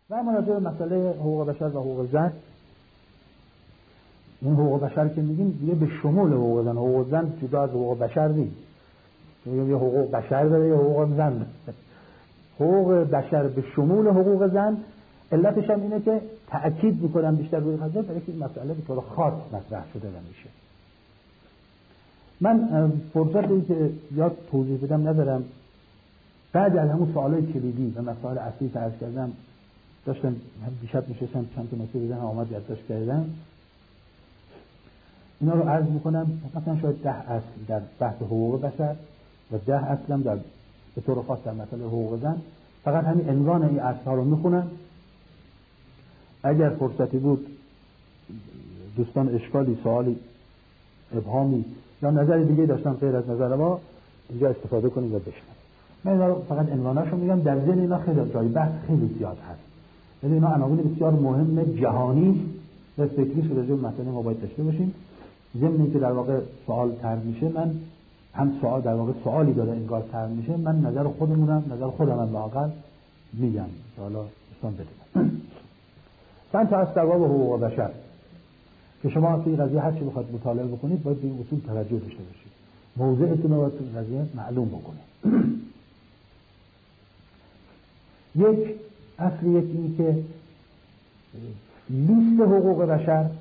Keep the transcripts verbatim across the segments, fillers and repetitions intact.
و اما راجع به مسئله حقوق بشر و حقوق زن، این حقوق بشر که میگیم دیگه به شمول حقوق زن، حقوق زن جدا از حقوق بشر نیست. میگیم یه حقوق بشر داره یه حقوق زن داره. حقوق بشر به شمول حقوق زن، علتش هم اینه که تأکید میکنم بیشتر روی قضیه برای که این مسئله به طور خاص مطرح شده و میشه. من فرصت این که یاد توضیح بدم ندارم. بعد از همون سوالای کلیدی و مسائل اصلی که عرض کردم داشتم دیشب نشستم چند تا مسئله بدن آمد یادداشت کردم، اینا رو عرض میکنم. مثلا شاید ده اصل در بحث حقوق بشر و ده اصلم در به طور خاص در مسئله حقوق زن. فقط همین عنوان این اصل‌ها رو میخونم. اگر فرصتی بود دوستان اشکالی، سوالی، ابهامی یا نظر دیگه داشتن غیر از نظر ما اینجا استفاده کنید و بشنوید. من اینا رو فقط عنواناشو میگم. در ذهن اینا خیلی جای بحث خیلی زیاد هست. یعنی اینا عناوین بسیار مهم جهانی و فکری شده جو مثلا ما باید داشته باشیم. ضمن که در واقع سوال طرح میشه، من هم سوال در واقع سوالی داره انگار طرح میشه، من نظر خودمونم نظر خودم هم واقعا میگم که حالا دوستان بدونن. چند تا از ابواب حقوق بشر که شما توی قضیه هر چی بخواید مطالعه بکنید باید به این اصول توجه داشته باشید. موضعتون رو توی قضیه معلوم بکنید. یک اصل یکی که لیست حقوق بشر،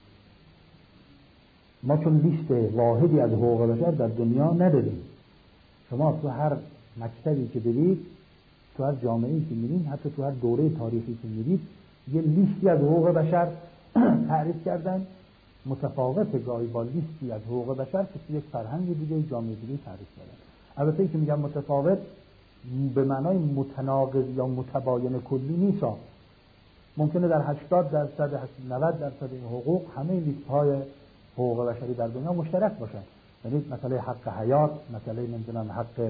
ما چون لیست واحدی از حقوق بشر در دنیا نداریم. شما تو هر مکتبی که برید، تو هر جامعه‌ای که میرید، حتی تو هر دوره تاریخی که میرید، یه لیستی از حقوق بشر تعریف کردن، متفاوت گاهی با لیستی از حقوق بشر که تو یک فرهنگ دیگه جامعه دیگه تعریف کردن. البته این که میگم متفاوت به معنای متناقض یا متباین کلی نیست. ممکنه در هشتاد درصد نود درصد این حقوق همه لیست‌های حقوق بشری در دنیا مشترک باشن. یعنی مسئله حق حیات، مسئله نمیدونم حق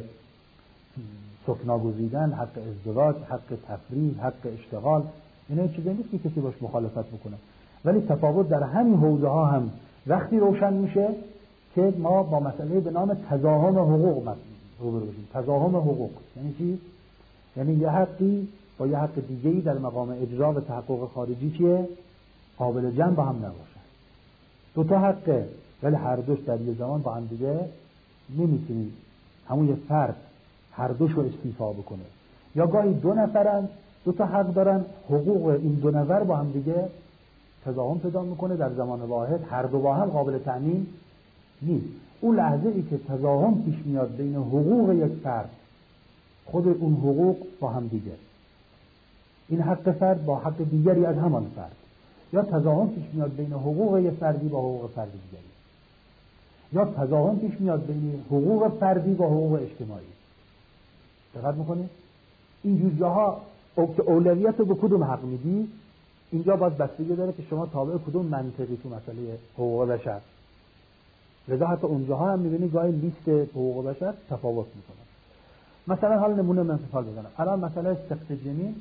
سکنا گزیدن، حق ازدواج، حق تفریح، حق اشتغال، اینا چیزی نیست که کسی باش مخالفت بکنه. ولی تفاوت در همین حوزه ها هم وقتی روشن میشه که ما با مسئله به نام تضاهم حقوق روبرو بشیم. تضاهم حقوق یعنی چی؟ یعنی یه حقی با یه حق دیگه‌ای در مقام اجرا و تحقق خارجی چیه؟ قابل جمع با هم نباشن. دو تا حقه ولی هر دوش در یه زمان با هم دیگه نمیتونی همون یه فرد هر دوش رو استیفا بکنه. یا گاهی دو نفرن دو تا حق دارن، حقوق این دو نفر با هم دیگه تضاهم پیدا میکنه در زمان واحد، هر دو با هم قابل تأمین نیست. اون لحظه ای که تضاهم پیش میاد بین حقوق یک فرد، خود اون حقوق با هم دیگه، این حق فرد با حق دیگری از همان فرد، یا تضاهم پیش میاد بین حقوق یک فردی با حقوق فرد دیگری، یا تضاهم پیش میاد بین حقوق فردی با حقوق اجتماعی. دقت میکنید؟ این جاها که اولویت رو به کدوم حق میدی، اینجا باز بستگی داره که شما تابع کدوم منطقی تو مسئله حقوق بشر. لذا حتی اونجاها هم میبینی گاهی لیست حقوق بشر تفاوت میکنه. مثلا حال نمونه من مثال بزنم. الان مسئله سقط جنین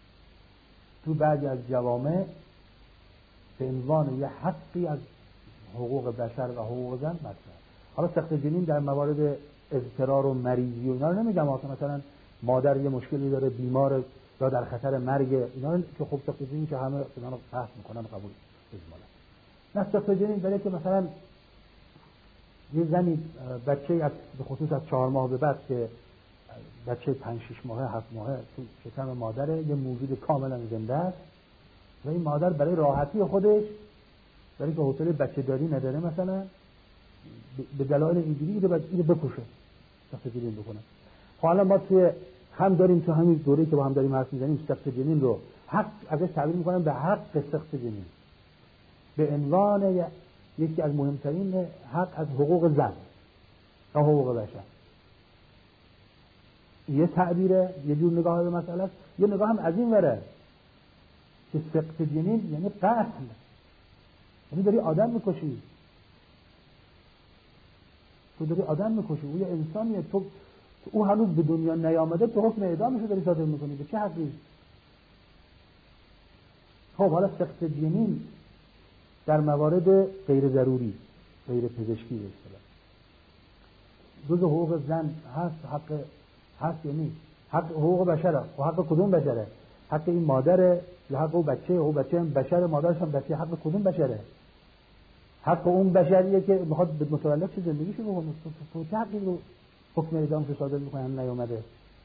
تو بعضی از جوامع به عنوان یه حقی از حقوق بشر و حقوق زن مطرحه. حالا سقط جنین در موارد اضطرار و مریضی و اینا رو نمیگم، مثلا مادر یه مشکلی داره، بیماره یا در خطر مرگ، اینا که خب سقط جنین که همه اینا رو بحث میکنن قبول اجمالا. نه سقط جنین برای که مثلا یه زنی بچه از به خصوص از چهار ماه به بعد که بچه پنج شش ماهه هفت ماهه تو شکم مادره، یه موجود کاملا زنده است و این مادر برای راحتی خودش، برای که حوصله بچه داری نداره، مثلا به دلایل اینجوری اینو بعد اینو بکشه، سقط جنین بکنه. خب الان ما توی هم داریم تو همین دوره‌ای که با هم داریم حرف می‌زنیم سقط جنین رو حق ازش تعبیر می‌کنن به حق سقط جنین، به عنوان یکی از مهمترین حق از حقوق زن و حقوق بشر. یه تعبیره، یه جور نگاه به مسئله است. یه نگاه هم از این وره که سقط جنین یعنی قتل، یعنی داری آدم میکشی، تو داری آدم میکشی، او یه انسانیه، تو او هنوز به دنیا نیامده تو حکم اعدامش رو داری صادر میکنی، به چه حقی؟ خب حالا سقط جنین در موارد غیر ضروری، غیر پزشکی به اصطلاح جزء حقوق زن هست، حق هست یا نیست؟ حق حقوق بشره. و حق کدوم بشره؟ حق این مادره یا حق اون بچه، او بچه هم بشر، مادرش هم بچه، حق کدوم بشره؟ حق اون بشریه که میخواد متولد شه زندگیشو بکنه. تو چه حقی رو حکم اعدامش صادر میکنه هم نیومده؟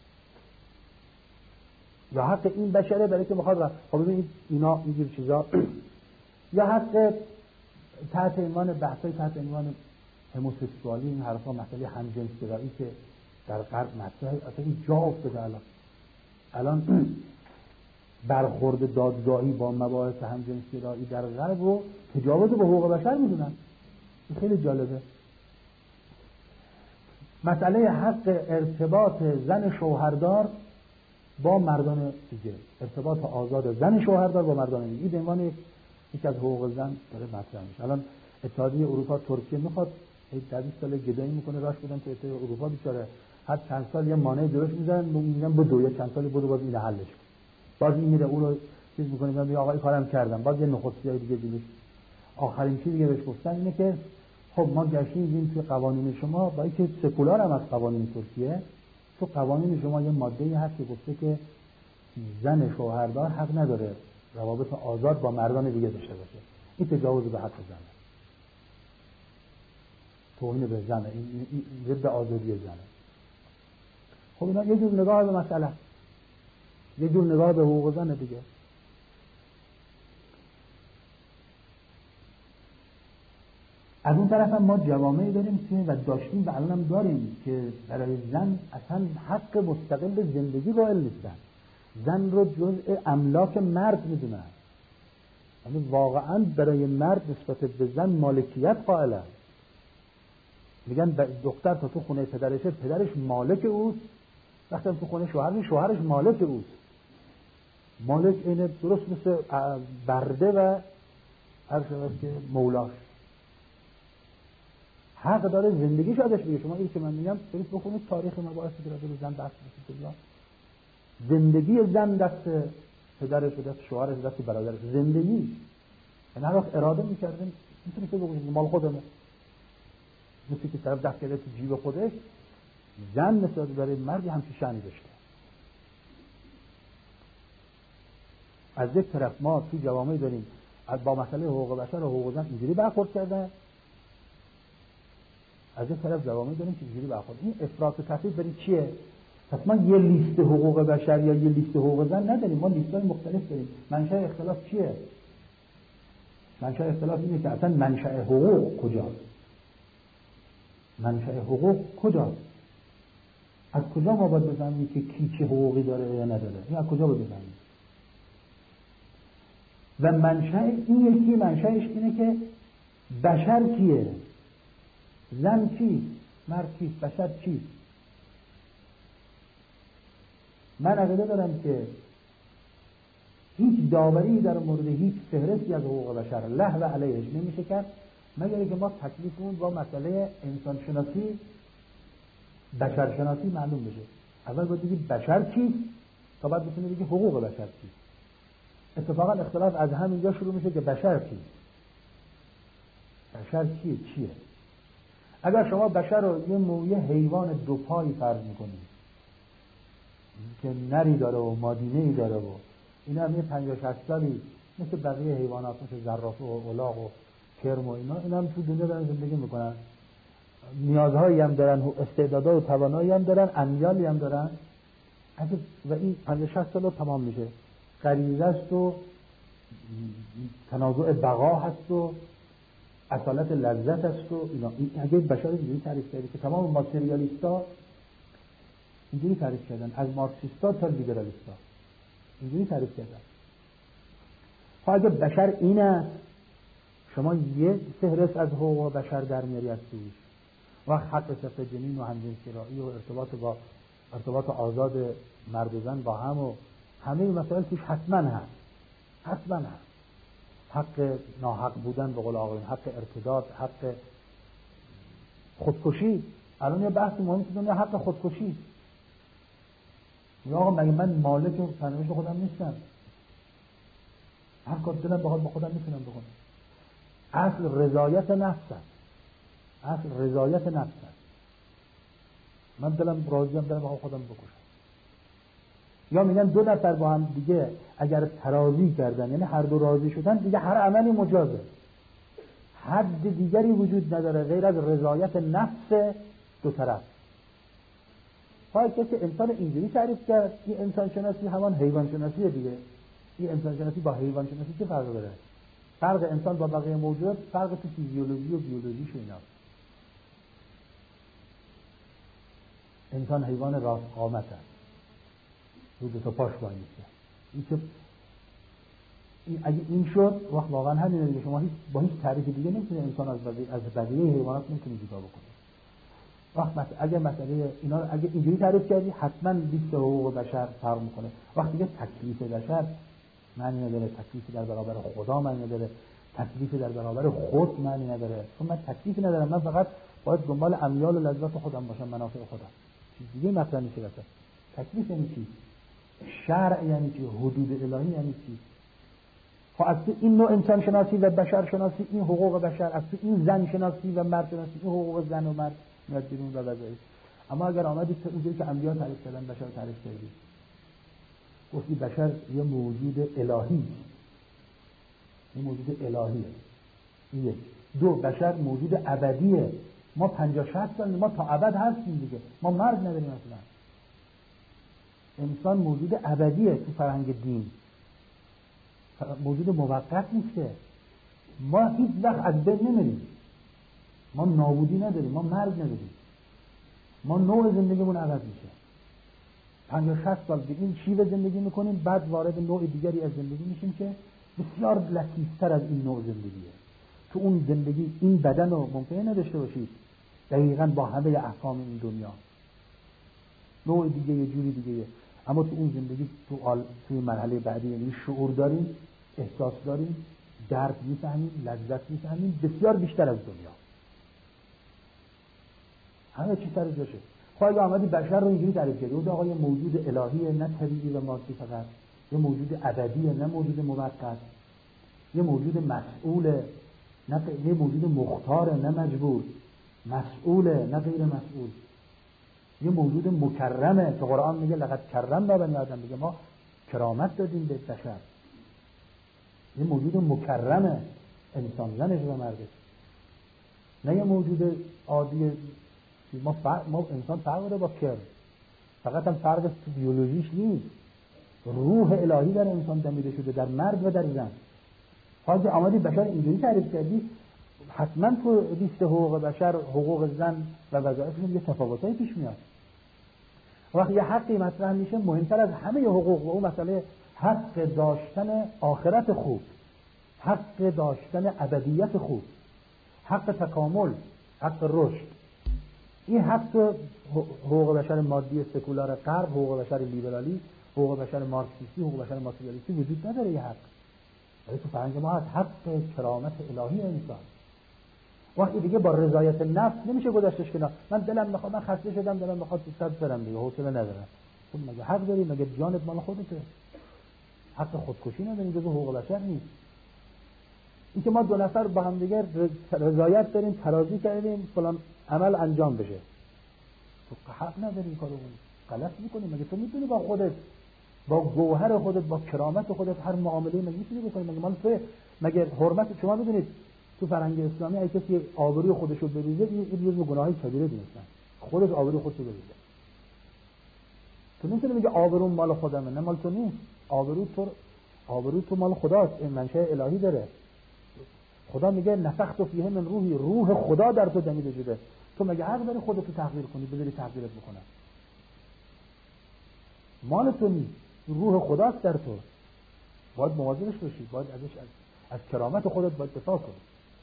یا حق این بشره برای که میخواد. خب ببینید اینا اینجور چیزا یا حق تحت عنوان بحثای تحت عنوان هموسکسوالی، این حرفا مسئله همجنسگرایی که در غرب مطرحه، اصلا این جا افتاده الان. الان برخورد دادگاهی با مباحث همجنسگرایی در غرب رو تجاوز به حقوق بشر میدونن. این خیلی جالبه. مسئله حق ارتباط زن شوهردار با مردان دیگه، ارتباط آزاد زن شوهردار با مردان دیگه، این به عنوان یکی از حقوق زن داره مطرح میشه. الان اتحادیه اروپا ترکیه میخواد در بیست سال گدایی میکنه، راش بدن تو اتحادیه اروپا، بیچاره هر چند سال یه مانع درست میذارن، میگن بدو، یا چند سالی بدو باز این حلش کن. باز این میره اون رو چیز میکنه، میگه آقا این کارم کردم، باز یه نخستیای دیگه دیگه. آخرین چیزی که بهش گفتن اینه که خب ما گشتیم توی قوانین شما، با اینکه سکولار هم از قوانین ترکیه، تو قوانین شما یه ماده‌ای هست که گفته که زن شوهردار حق نداره روابط آزاد با مردان دیگه داشته باشه. این تجاوز به حق زنه، توهین به زنه، این ضد آزادی زنه. خب اینا یه جور نگاه به مسئله، یه جور نگاه به حقوق زنه دیگه. از اون طرف هم ما جوامعی داریم که و داشتیم و الان هم داریم که برای زن اصلا حق مستقل زندگی قائل نیستن، زن رو جزء املاک مرد میدونن، یعنی واقعا برای مرد نسبت به زن مالکیت قائلن. میگن دختر تا تو خونه پدرشه، پدرش مالک اوست، وقتی تو خونه شوهرش، شوهرش مالک اوست. مالک اینه درست مثل برده و هر شود که مولاش حق داره زندگیش ازش بگه. شما این که من میگم برید بخونید تاریخ مباحثی که راجع به زن بحث میشه. زندگی زن دست پدرش، دست شوهرش، دست برادرش، زندگی. یعنی هر وقت اراده میکردیم میتونی که بگید مال خودمه، مثل که طرف دست کرده تو جیب خودش. زن مثل برای مردی همچین شأنی داشته. از یک طرف ما تو جوامعی داریم با مسئله حقوق بشر و حقوق زن اینجوری برخورد کردن، از یک طرف جوامعی داریم که اینجوری برخورد. این افراط و تفریط برای چیه؟ پس ما یه لیست حقوق بشر یا یه لیست حقوق زن نداریم، ما لیست‌های مختلف داریم. منشأ اختلاف چیه؟ منشأ اختلاف اینه که اصلا منشأ حقوق کجاست؟ منشأ حقوق کجاست؟ از کجا ما باید بفهمیم که کی چه حقوقی داره یا نداره؟ این از کجا باید بفهمیم؟ و منشأ این یکی منشأش اینه که بشر کیه؟ زن کیست؟ مرد کیست؟ بشر کیست؟ من عقیده دارم که هیچ داوری در مورد هیچ فهرستی از حقوق بشر له و علیهش نمیشه کرد مگر اینکه ما تکلیفمون با مسئله انسان شناسی، بشر شناسی معلوم بشه. اول باید بگید بشر کیست تا بعد بتونید بگید حقوق بشر کیست. اتفاقا اختلاف از همینجا شروع میشه که بشر کیست؟ بشر کیه؟ چیه؟ اگر شما بشر رو یه مویه حیوان دو پایی فرض میکنید که نری داره و مادینه‌ای داره و اینا هم یه پنجاه شصت سالی مثل بقیه حیوانات، مثل زرافه و الاغ و کرم و اینا اینا هم تو دنیا دارن زندگی میکنن، نیازهایی هم دارن، استعدادها و توانایی هم دارن، امیالی هم دارن. و این پنجاه شصت سال رو تمام میشه، غریزه است و تنازع بقا هست و اصالت لذت است و اینا. این اگه بشر اینجوری تعریف کرده که تمام ماتریالیستا اینجوری تعریف کردن، از مارکسیستا تا لیبرالیستا اینجوری تعریف کردن. خب اگه بشر این است، شما یه فهرست از حقوق بشر در میاری از توش و حق سفر جنین و همجنسگرایی و ارتباط با ارتباط آزاد مرد و زن با هم و همه این مسائل توش حتما هست، حتما هست. حق ناحق بودن به قول آقایون، حق ارتداد، حق خودکشی. الان یه بحث مهمی که دنیا حق خودکشی. یا آقا مگه من مالک و سرنوشت خودم نیستم؟ هر کار دلم بخواد با خودم میتونم بکنم. اصل رضایت نفس است. اصل رضایت نفس است. من دلم راضیم، دلم بخواد خودم بکشم. یا میگن دو نفر با هم دیگه اگر ترازی کردن، یعنی هر دو راضی شدن، دیگه هر عملی مجازه، حد دیگری وجود نداره غیر از رضایت نفس دو طرف. حالا کسی انسان اینجوری تعریف کرد، این انسان شناسی همان حیوان شناسیه دیگه. این انسان شناسی با حیوان شناسی چه فرقی داره؟ فرق انسان با بقیه موجودات فرق تو فیزیولوژی و بیولوژیش و اینا. انسان حیوان راست قامت هست، رو دو تا پاش وای میسته. این که این اگه این شد وقت واقعا همینه دیگه. شما هیچ با هیچ تعریف دیگه نمیتونه انسان از بقیه از بقیه حیوانات نمیتونه جدا بکنه. وقت مثلا اگه مسئله اینا رو اگه اینجوری تعریف کردی حتما لیست حقوق بشر فرق میکنه. وقتی که تکلیف بشر معنی نداره، تکلیفی در برابر خدا معنی نداره، تکلیفی در برابر خود معنی نداره. چون من تکلیفی ندارم، من فقط باید دنبال امیال و لذت خودم باشم، منافع خودم. چیز دیگه مطرح میشه واسه تکلیف. یعنی چی؟ شرع یعنی چی؟ حدود الهی یعنی چی؟ خب از تو این نوع انسان شناسی و بشر شناسی، این حقوق بشر، از تو این زن شناسی و مرد شناسی، این حقوق زن و مرد میاد بیرون و وظایف. اما اگر آمدی که اونجوری که انبیا تعریف کردن بشر تعریف کردی، گفتی بشر یه موجود الهی، یه موجود الهیه. یک. دو، بشر موجود ابدیه. ما پنجاه شصت سال ما تا ابد هستیم دیگه، ما مرگ نداریم اصلا. انسان موجود ابدیه تو فرهنگ دین، موجود موقت نیست. ما هیچ وقت از بین نمیریم، ما نابودی نداریم، ما مرگ نداریم، ما نوع زندگیمون عوض میشه. پنجاه شصت سال به این شیوه زندگی میکنیم، بعد وارد نوع دیگری از زندگی میشیم که بسیار لطیفتر از این نوع زندگیه. تو اون زندگی این بدن رو ممکنه نداشته باشید دقیقاً با همه احکام این دنیا، نوع دیگه یه جوری دیگه، اما تو اون زندگی تو آل... توی مرحله بعدی یعنی شعور داریم، احساس داریم، درد میفهمیم، لذت میفهمیم بسیار بیشتر از دنیا. همه چی سر جاشه. خواهی آمدی بشر رو اینجوری تعریف کردی، اون آقا یه موجود الهیه، نه طبیعی و مادی فقط، یه موجود ابدیه نه موجود موقت، یه موجود مسئوله نه یه موجود مختاره نه مجبور، مسئوله نه غیر مسئول، یه موجود مکرمه که قرآن میگه لقد کرمنا بنی آدم، میگه ما کرامت دادیم به بشر. یه موجود مکرمه، انسان زنش و مردش، نه یه موجود عادی. ما, فرق، ما انسان فرق داره با کرم، فقط هم فرق تو بیولوژیش نیست، روح الهی در انسان دمیده شده در مرد و در زن. حالا آمدی بشر اینجوری تعریف کردی، حتما تو لیست حقوق بشر حقوق زن و وظایفشون یه تفاوتایی پیش میاد. وقتی یه حقی مطرح میشه مهمتر از همه حقوق و اون مسئله حق داشتن آخرت خوب، حق داشتن ابدیت خوب، حق تکامل، حق رشد. این حق حقوق بشر مادی سکولار غرب، حقوق بشر لیبرالی، حقوق بشر مارکسیستی، حقوق بشر ماتریالیستی وجود نداره. یه حق ولی تو فرهنگ ما هست، حق کرامت الهی انسان. وقتی دیگه با رضایت نفس نمیشه گذاشتش کنار. من دلم میخواد، من خسته شدم دلم میخواد صد برم دیگه، حوصله ندارم. تو مگه حق داری؟ مگه جانت مال خودته؟ حق خودکشی نداری، جزو حقوق بشر نیست. این که ما دو نفر با هم دیگه رضایت داریم، ترازی کردیم فلان عمل انجام بشه، تو حق نداری این کارو غلط میکنی. مگه تو میتونی با خودت، با گوهر خودت، با کرامت خودت هر معامله مگه میتونی بکنی؟ مگه مال تو؟ مگه حرمت شما میدونید تو فرهنگ اسلامی اگه کسی آبروی خودش رو بریزه این جزو گناهی کبیره دونستن، خودش آبروی خودش رو بریزه. تو نمیتونی میگه آبرو مال خودمه، نه مال تو نیست. آبرو تو، آبرو تو مال خداست، این منشأ الهی داره. خدا میگه نفخت فیه من روحی، روح خدا در تو دمیده شده. تو مگه حق داری خودت رو تحقیر کنی، بذاری تحقیرت بکنن؟ مال تو نیست، روح خداست در تو، باید مواظبش باشی، باید ازش از, از کرامت خودت باید دفاع کنی.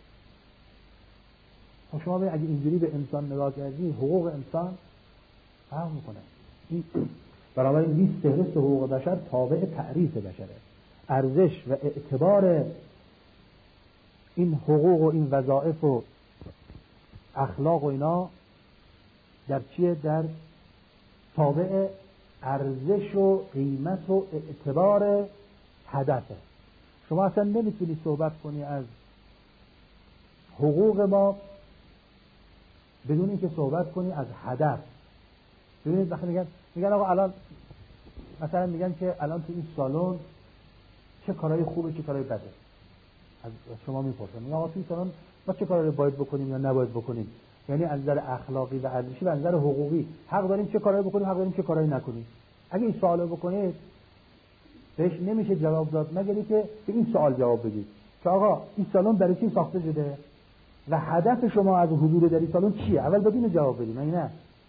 خب شما اگه اینجوری به انسان نگاه کردی، حقوق انسان فرق میکنه. این برابر این لیست فهرست حقوق بشر تابع تعریف بشره. ارزش و اعتبار این حقوق و این وظایف و اخلاق و اینا در چیه؟ در تابع ارزش و قیمت و اعتبار هدفه. شما اصلا نمیتونی صحبت کنی از حقوق ما بدون اینکه صحبت کنی از هدف. ببینید وقتی میگن میگن آقا الان مثلا میگن که الان تو این سالن چه کارهای خوبه چه کارهای بده، از شما میپرسن میگن آقا تو این سالن ما چه کارا رو باید بکنیم یا نباید بکنیم، یعنی از نظر اخلاقی و ارزشی و از نظر حقوقی حق داریم چه کارایی بکنیم، حق داریم چه کارایی نکنیم. اگه این سوالو بکنید بهش نمیشه جواب داد مگر اینکه به این سوال جواب بدید که آقا این سالن برای چی ساخته شده و هدف شما از حضور در این سالن چیه. اول بدین جواب بدید. نه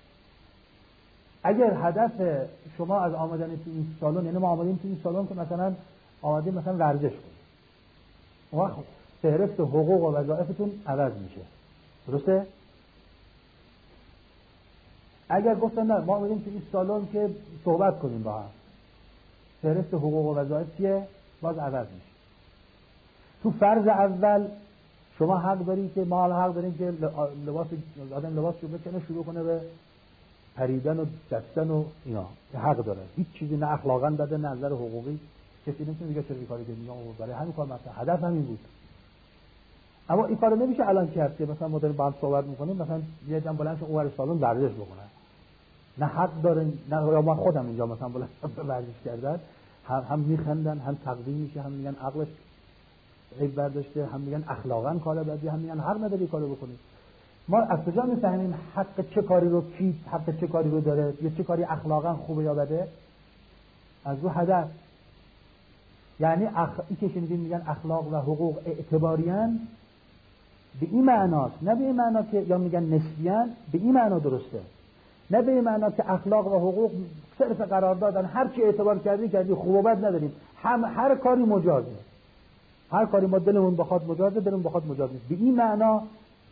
اگر هدف شما از آمدن تو این سالن یعنی ما آمدیم تو این سالن که مثلا آمدیم مثلا ورزش کنیم، اون وقت فهرست حقوق و وظایفتون عوض میشه، درسته؟ اگر گفتن نه ما آمدیم تو این سالن که صحبت کنیم با هم، فهرست حقوق و وظایف چیه؟ باز عوض میشه. تو فرض اول شما حق دارید که ما حق داریم که لباس آدم لباس رو بکنه شروع کنه به پریدن و دستن و اینا، حق داره، هیچ چیزی نه اخلاقا داده نه نظر حقوقی کسی نمیتونه بگه چرا این کاری کنی، برای همین کار مثلا هدف همین بود. اما این کارو نمیشه الان کرد که مثلا ما داریم با هم صحبت میکنیم مثلا یه جمع بلند شه اون ور سالن ورزش بکنه، نه حق دارن نه یا ما خودم اینجا مثلا بلند ورزش کردن هم هم میخندن هم تقدیم میشه هم میگن عقلش عیب برداشته هم میگن اخلاقا کار بدی هم میگن حق نداری کارو بکنی. ما از کجا میفهمیم حق چه کاری رو کی حق چه کاری رو داره یا چه کاری اخلاقا خوبه یا بده؟ از رو هدف. یعنی اخ... این که شنیدین میگن اخلاق و حقوق اعتباریان، به این معناست، نه به این معنا که یا میگن نسبیان، به این معنا درسته، نه به این معنا که اخلاق و حقوق صرف قرار دادن هر چی اعتبار کردی کردی خوب و بد نداریم، هم هر کاری مجازه، هر کاری ما دلمون بخواد مجازه دلمون بخواد مجاز نیست. به این معنا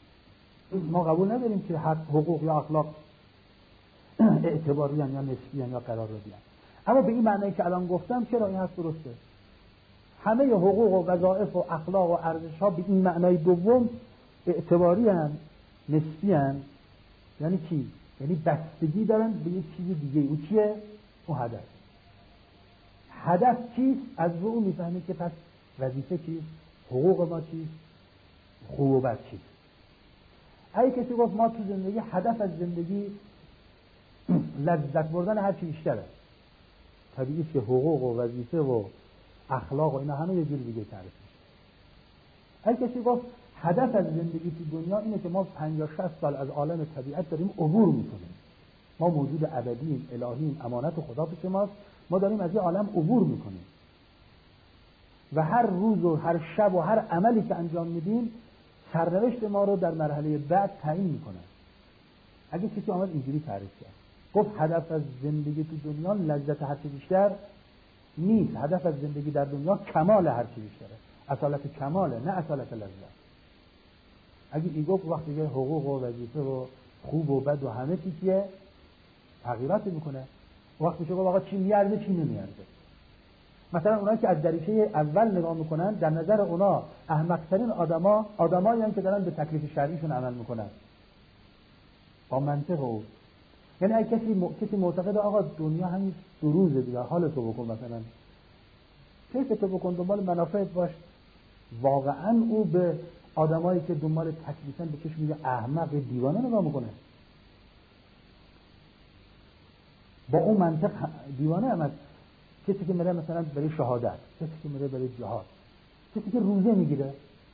ما قبول نداریم که حق حقوق یا اخلاق اعتباریان یا نسبیان یا قرار دادن. اما به این معنی که الان گفتم چرا این هست درسته، همه حقوق و وظایف و اخلاق و ارزش ها به این معنای دوم اعتباریان نسبیان. یعنی چی؟ یعنی بستگی دارن به یک چیز دیگه. او چیه؟ اون هدف. هدف چیست؟ از رو اون میفهمید که پس وظیفه چیست، حقوق ما چیست، خوب و بد چیست. اگه کسی گفت ما تو زندگی هدف از زندگی لذت بردن هر چی بیشتره، طبیعیه که حقوق و وظیفه و اخلاق و اینا همه یه جور دیگه تعریف میشه. اگه کسی گفت هدف از زندگی تو دنیا اینه که ما پنجاه شصت سال از عالم طبیعت داریم عبور میکنیم، ما موجود ابدیم، الهیم، امانت خدا پیش ماست، ما داریم از این عالم عبور میکنیم و هر روز و هر شب و هر عملی که انجام میدیم سرنوشت ما رو در مرحله بعد تعیین میکنه. اگه کسی آمد اینجوری تعریف کرد گفت هدف از زندگی تو دنیا لذت هر چی بیشتر نیست، هدف از زندگی در دنیا کمال هر چی بیشتره، اصالت کماله نه اصالت لذت. اگه این گفت وقتی که حقوق و وظیفه و خوب و بد و همه چیزیه تغییرات میکنه، وقتی که آقا چی میارزه چی نمیارزه. مثلا اونایی که از دریچه اول نگاه میکنن در نظر اونا احمق‌ترین آدما آدمایی هستن که دارن به تکلیف شرعیشون عمل میکنن با منطق. او یعنی اگه کسی م... کسی معتقد آقا دنیا همین دو روزه دیگه حالتو بکن، مثلا کیفتو بکن، دنبال منافعت باش، واقعا او به آدمایی که دنبال تکلیفن به چشم میگه احمق دیوانه نگاه میکنه. با اون منطق دیوانه هم. کسی که میره مثلا برای شهادت، کسی که میره برای جهاد، کسی که روزه میگیره،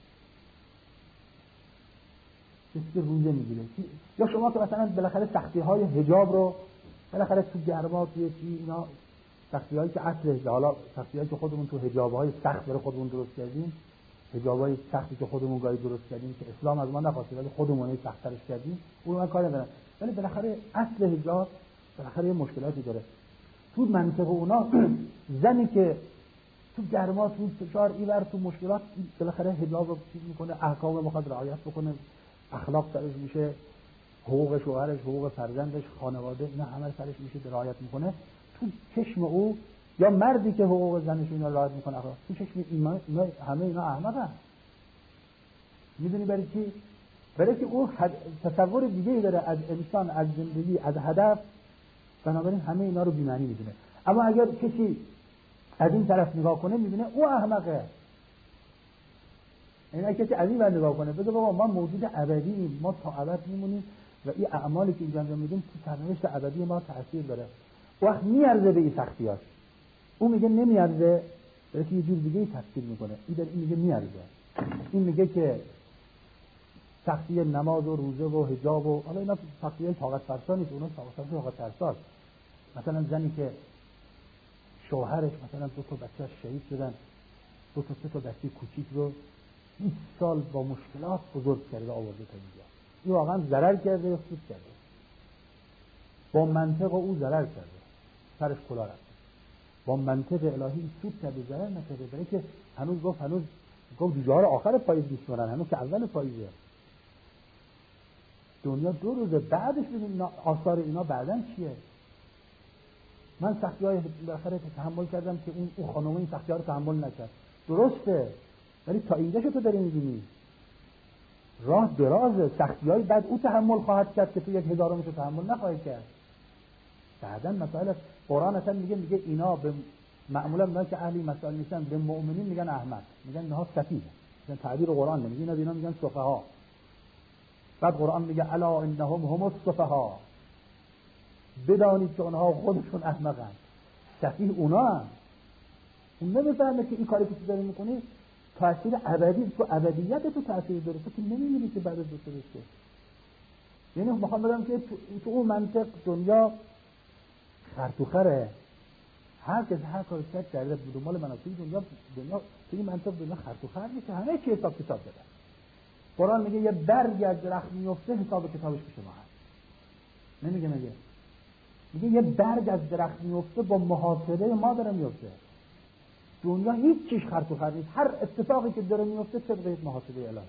کسی که روزه میگیره، یا شما که مثلا بالاخره سختی های حجاب رو بالاخره تو گرما توی چی اینا سختی هایی که اصله، حالا سختی هایی که خودمون تو حجاب های سخت برای خودمون درست کردیم، حجاب های سختی که خودمون گاهی درست کردیم که اسلام از ما نخواسته ولی خودمون سخت ترش کردیم، اون من کاری ندارم، ولی بالاخره اصل حجاب بالاخره مشکلاتی داره. تو منطقه اونا زنی که تو گرما تو فشار ایور تو مشکلات بالاخره حجاب رو چیز میکنه، احکام رو میخواد رعایت بکنه، اخلاق سرش میشه، حقوق شوهرش، حقوق فرزندش، خانواده اینا همه سرش میشه رعایت میکنه. تو چشم او یا مردی که حقوق زنش اینا رعایت میکنه اخلاق، تو چشم اینا, اینا همه اینا احمقن. میدونی برای چی؟ برای که او تصور دیگه‌ای داره از انسان، از زندگی، از هدف، بنابراین همه اینا رو بی‌معنی میدونه. اما اگر کسی از این طرف نگاه کنه میبینه او احمقه. این کسی از این ور نگاه کنه بگه بابا ما موجود ابدییم، ما تا ابد میمونیم و این اعمالی که اینجا انجام میدیم تو سرنوشت ابدی ما تاثیر داره، وقت میارزه به این سختیاش. اون میگه نمیارزه، داره یه جور دیگه تفسیر میکنه. این داره این میگه میارزه. این میگه که سختی نماز و روزه و حجاب و حالا اینا سختی‌های طاقت فرسا نیست، اونا طاقت طاقت فرساست. مثلا زنی که شوهرش مثلا دو تا بچه‌اش شهید شدن، دو تا سه تا بچه کوچیک رو بیست سال با مشکلات بزرگ کرده آورده تا اینجا. این واقعا ضرر کرده یا سود کرده؟ با منطق او ضرر کرده، سرش کلا رفت. با منطق الهی سود کرده، ضرر نکرده. برای که هنوز گفت هنوز گفت دیجار آخر پاییز میشونن، هنوز که اول پاییزه. دنیا دو روزه، بعدش ببین آثار اینا بعدن چیه. من سختی‌های بالاخره تحمل کردم که اون اون خانم این سختی‌ها رو تحمل نکرد. درسته، ولی تا اینجا تو داری می‌بینی راه درازه. سختی‌های بعد او تحمل خواهد کرد که تو یک هزارمش رو تحمل نخواهی کرد. بعداً مسائل قرآن اصلا میگه میگه اینا به معمولا اونا که اهل مسائل نیستن به مؤمنین میگن احمق، میگن اینها سفیه. مثلا تعبیر قرآن نمیگه، اینا اینا میگن سفها. بعد قرآن میگه الا انهم هم السفها، بدانید که اونها خودشون احمقن. سفیه اونا هم. اون نمیفهمه که این کاری که تو داری میکنی تأثیر ابدی تو ابدیت تو تأثیر داره، تو که نمیبینی که بعد از دو سه. یعنی میخوام بگم که تو, تو اون منطق دنیا خرطوخره، هر کس هر کاری کرد کرده بود مال مناطقی دنیا دنیا تو این منطق دنیا خرطوخر میشه، همه چی حساب کتاب داره. قرآن میگه یه برگ از درخت میفته حساب کتابش پیش ما هست. نمیگه میگه میگه یه برگ از درخت میفته با محاسبه ما داره میفته. دنیا هیچ چیز خرطوخر نیست، هر اتفاقی که داره میفته طبق محاسبه الهی.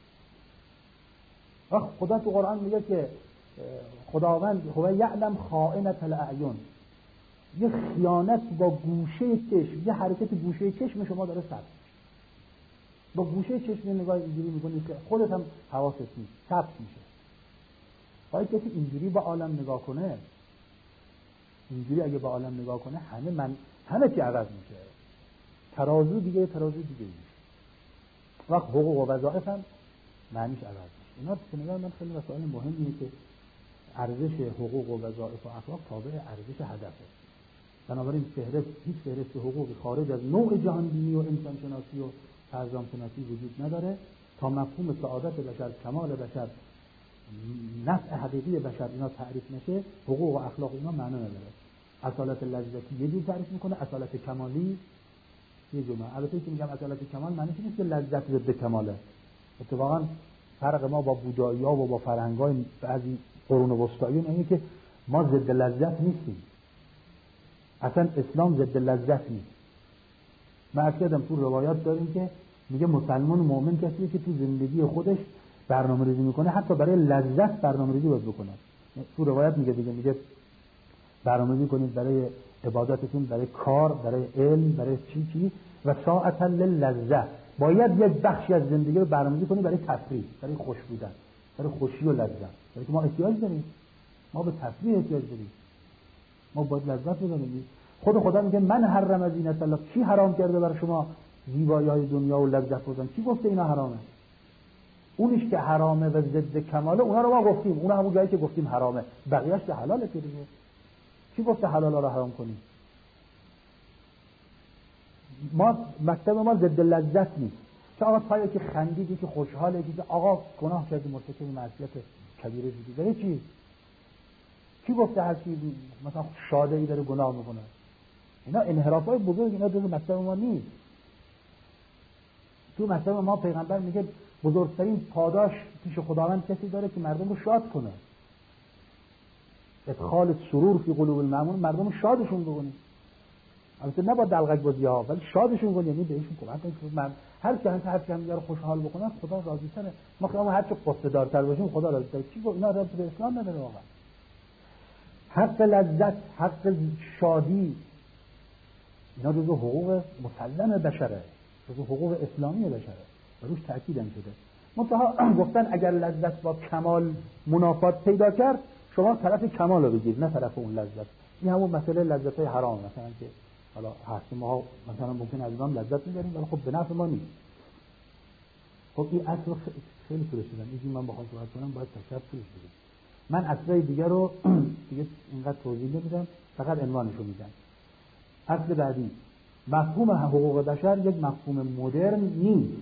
و خدا تو قرآن میگه که خداوند هو یعلم خائنة الاعین، یه خیانت با گوشه چشم، یه حرکت گوشه چشم شما داره ثبت میشه. با گوشه چشم نگاه اینجوری میکنی که خودت هم حواست نیست، ثبت میشه. باید کسی اینجوری با عالم نگاه کنه، اینجوری اگه با عالم نگاه کنه همه من همه چی عوض میشه. ترازو دیگه ترازو دیگه میشه. وقت حقوق و وظایف هم معنیش عوض میشه. اینا به نظر من خیلی مسائل مهمیه که ارزش حقوق و وظایف و اخلاق تابع ارزش هدفه. بنابراین فهرست هیچ فهرست حقوقی خارج از نوع جهان بینی و انسان شناسی و فرزام شناسی وجود نداره تا مفهوم سعادت بشر، کمال بشر، نفع حقیقی بشر اینا تعریف نشه. حقوق و اخلاق اینا معنا نداره. اصالت لذتی یه جور تعریف میکنه، اصالت کمالی یه جور. البته که میگم اصالت کمال معنیش نیست که لذت ضد کماله. اتفاقا فرق ما با بودایی‌ها و با فرهنگ‌های بعضی قرون وسطایی اینه که ما ضد لذت نیستیم. اصلا اسلام ضد لذت نیست. ما اکیدم تو روایات داریم که میگه مسلمان مؤمن کسیه که تو زندگی خودش برنامه‌ریزی میکنه، حتی برای لذت برنامه‌ریزی باید بکنه. تو روایت میگه دیگه میگه برنامه‌ریزی کنید برای عبادتتون، برای کار، برای علم، برای چی چی و ساعتا للذت. باید یک بخشی از زندگی رو برنامه‌ریزی کنی برای تفریح، برای خوش بودن، برای خوشی و لذت. برای که ما احتیاج داریم. ما به تفریح احتیاج داریم. ما باید لذت ببریم. خود خدا میگه من حرم زینت الله، کی حرام کرده برای شما زیبایی‌های دنیا و لذت بردن؟ کی گفته اینا حرامه؟ اونیش که حرامه و ضد کماله اونا رو ما گفتیم، اونا همون جایی که گفتیم حرامه، بقیه‌اش که حلاله که دیگه. کی گفته حلال رو حرام کنیم؟ ما مکتب ما ضد لذت نیست. که آقا پایی که خندیدی که خوشحاله که آقا گناه کردی مرتکب معصیت کبیره شدی، برای چی؟ کی گفته هر چیزی مثلا شاده ای داره گناه میکنه؟ اینا انحرافای بزرگ، اینا جزء مکتب ما نیست. تو مکتب ما پیغمبر میگه بزرگترین پاداش پیش خداوند کسی داره که مردم رو شاد کنه. ادخال سرور فی قلوب المؤمنین، مردم رو شادشون بکنه. البته نه با دلغک بازی ها، ولی شادشون کنه، یعنی بهشون کمک کنه. من هر کی هر کی هم رو خوشحال بکنه خدا راضی تره. ما که هر چه قصه دارتر باشیم خدا راضی تره. چی گفت اینا رابطه به اسلام نداره واقعا. حق لذت، حق شادی اینا جزو حقوق مسلم بشره، جزو حقوق اسلامی بشره و روش تأکید هم شده. منتها گفتن اگر لذت با کمال منافات پیدا کرد شما طرف کمال رو بگید نه طرف اون لذت. این همون مسئله لذت‌های حرام مثلا که حالا هست ما مثلا ممکن از اون لذت می‌بریم ولی خب به نفع ما نیست. خب این اصل خیلی طولش شدن. اینجوری من بخوام صحبت کنم باید تا شب طولش بده. من اصلای دیگه رو دیگه اینقدر توضیح نمیدم، فقط عنوانش رو میگم. اصل بعدی، مفهوم حقوق بشر یک مفهوم مدرن نیست.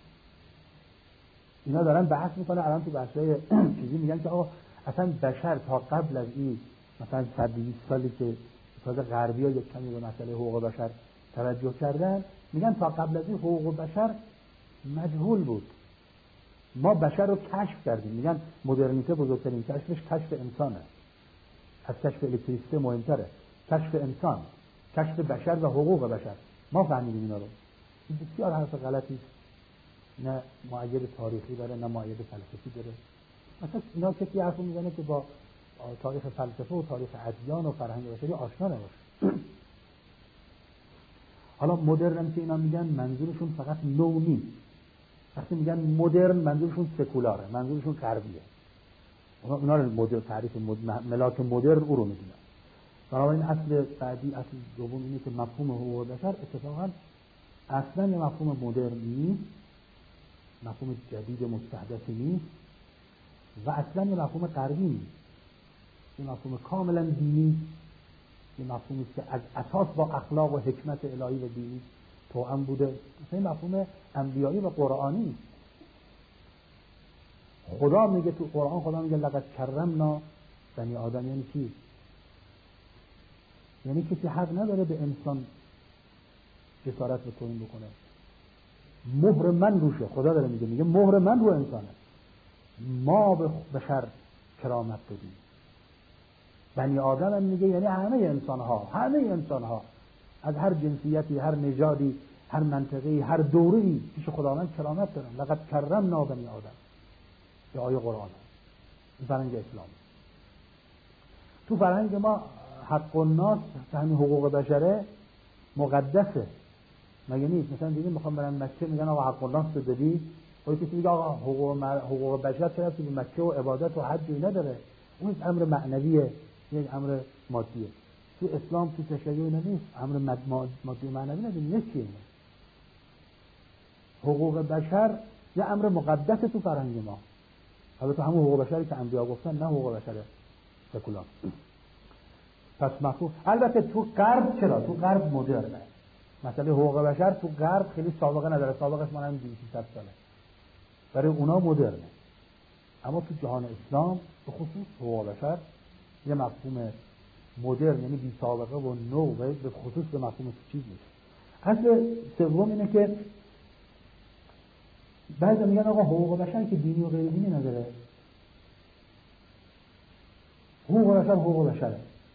اینا دارن بحث میکنن الان تو بحثای چیزی، میگن که آقا اصلا بشر تا قبل از این مثلا صد و بیست سالی که تازه غربی‌ها یک کمی به مسئله حقوق بشر توجه کردن، میگن تا قبل از این حقوق بشر مجهول بود. ما بشر رو کشف کردیم. میگن مدرنیته بزرگترین کشفش کشف انسانه، از کشف الکتریسیته مهمتره. کشف انسان، کشف بشر و حقوق بشر. ما فهمیدیم اینا رو. این بسیار حرف غلطی است، نه مؤید تاریخی داره نه مؤید فلسفی داره. مثلا اینا کسی حرف میزنه که با تاریخ فلسفه و تاریخ ادیان و فرهنگ بشری آشنا نباشه. حالا مدرن که اینا میگن منظورشون فقط نو نیست. وقتی میگن مدرن منظورشون سکولاره، منظورشون غربیه. اونا اونا رو مدرن تعریف مد... ملاک مدرن او رو میدونن. بنابراین اصل بعدی، اصل دوم اینه که مفهوم حقوق بشر اتفاقا اصلا یه مفهوم مدرن نیست، مفهوم جدید مستحدث نیست و اصلا یه مفهوم غربی نیست. یه مفهوم کاملا دینی، یه مفهومی که از اساس با اخلاق و حکمت الهی و دینی توأم بوده. مثلا مفهوم انبیایی و قرآنی. خدا میگه تو قرآن، خدا میگه لقد کرمنا بنی آدم. یعنی چی؟ یعنی کسی حق نداره به انسان جسارت و توهین بکنه. مهر من روشه. خدا داره میگه میگه مهر من رو انسانه. ما به بشر کرامت دادیم. بنی آدم هم میگه یعنی همه انسان ها، همه انسان ها از هر جنسیتی، هر نژادی، هر منطقه‌ای، هر دوره‌ای پیش خداوند کرامت دارن. لقد کرمنا بنی آدم. به آیه قرآن. این فرهنگ اسلام. تو فرهنگ ما حق الناس، همین حقوق بشره مقدسه. مگه نیست؟ مثلا دیدیم میخوام برن مکه، میگن آقا حق الناس رو دادی. ولی کسی میگه آقا حقوق مر... حقوق بشر چرا تو مکه و عبادت و حج اینا داره؟ اون امر معنویه، یک امر مادیه. تو اسلام تو تشیع اینا نیست، امر مادی و معنوی نیست. چیه؟ حقوق بشر یه امر مقدسه تو فرهنگ ما. البته همون حقوق بشری که انبیا گفتن، نه حقوق بشر سکولار. پس مفهوم البته تو غرب، چرا تو غرب مدرنه. مسئله حقوق بشر تو غرب خیلی سابقه نداره، سابقش ما همین دویست ساله. برای اونا مدرنه. اما تو جهان اسلام به خصوص حقوق بشر یه مفهوم مدرن، یعنی بی سابقه و نو، و به خصوص به مفهوم چیز نیست. اصل سوم اینه که بعضی میگن آقا حقوق بشر که دینی و غیر دینی نداره. حقوق بشر حقوق بشره.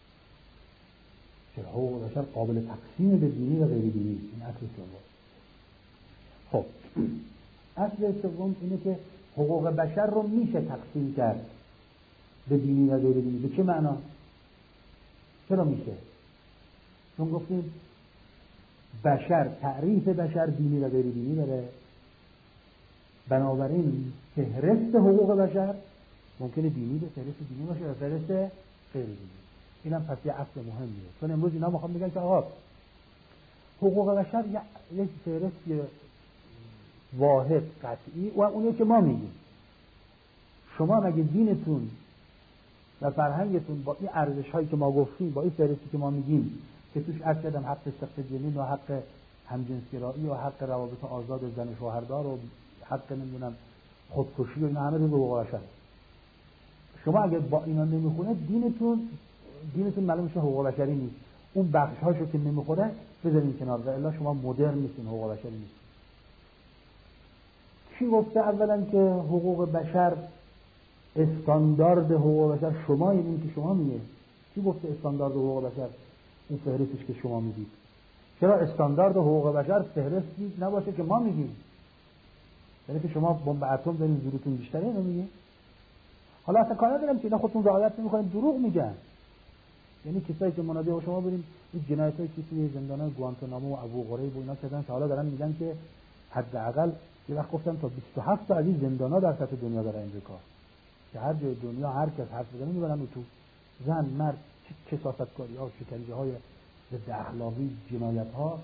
چرا حقوق بشر قابل تقسیم به دینی و غیر دینی. این اصل سوم. خب اصل سوم اینه که حقوق بشر رو میشه تقسیم کرد به دینی و غیر دینی. به چه معنا؟ چرا میشه؟ چون گفتیم بشر، تعریف بشر دینی و غیر دینی داره. بنابراین فهرست حقوق بشر ممکنه دینی به فهرست دینی باشه و فهرست غیر دینی. اینم پس یه اصل مهمیه. چون امروز اینا میخوام بگن که آقا حقوق بشر یک فهرست واحد قطعی و اونیه که ما میگیم. شما مگه دینتون و فرهنگتون با این ارزش هایی که ما گفتیم، با این فهرستی که ما میگیم که توش عرض کردم حق سخت جنین و حق همجنسگرایی و حق روابط آزاد زن شوهردار و حق نمیدونم خودکشی و اینا همه رو حقوق بشر. شما اگه با اینا نمیخونه دینتون دینتون معلوم میشه حقوق بشری نیست. اون بخش هاشو که نمیخوره بذارین کنار و الا شما مدرن نیستین، حقوق بشری نیست. کی گفته اولا که حقوق بشر استاندارد حقوق بشر شما، این که شما میگه؟ کی گفته استاندارد حقوق بشر اون فهرستش که شما میگید؟ چرا استاندارد حقوق بشر فهرستی نباشه که ما میگیم؟ یعنی که شما بمب اتم دارین زورتون بیشتره نمیگه؟ حالا اصلا کار ندارم که اینا خودتون رعایت نمیکنین، دروغ میگن. یعنی کسایی که منادی با شما بریم این جنایتایی که توی زندان‌های گوانتانامو و ابو غریب و اینا کردن که حالا دارن میگن که حداقل یه وقت گفتن تا بیست و هفت تا از این زندان‌ها در سطح دنیا داره امریکا، که هر جای دنیا هر کس حرف بزنه میبرن و تو زن مرد چه کسافتکاری‌ها، شکنجه‌های ضد اخلاقی، جنایت‌ها،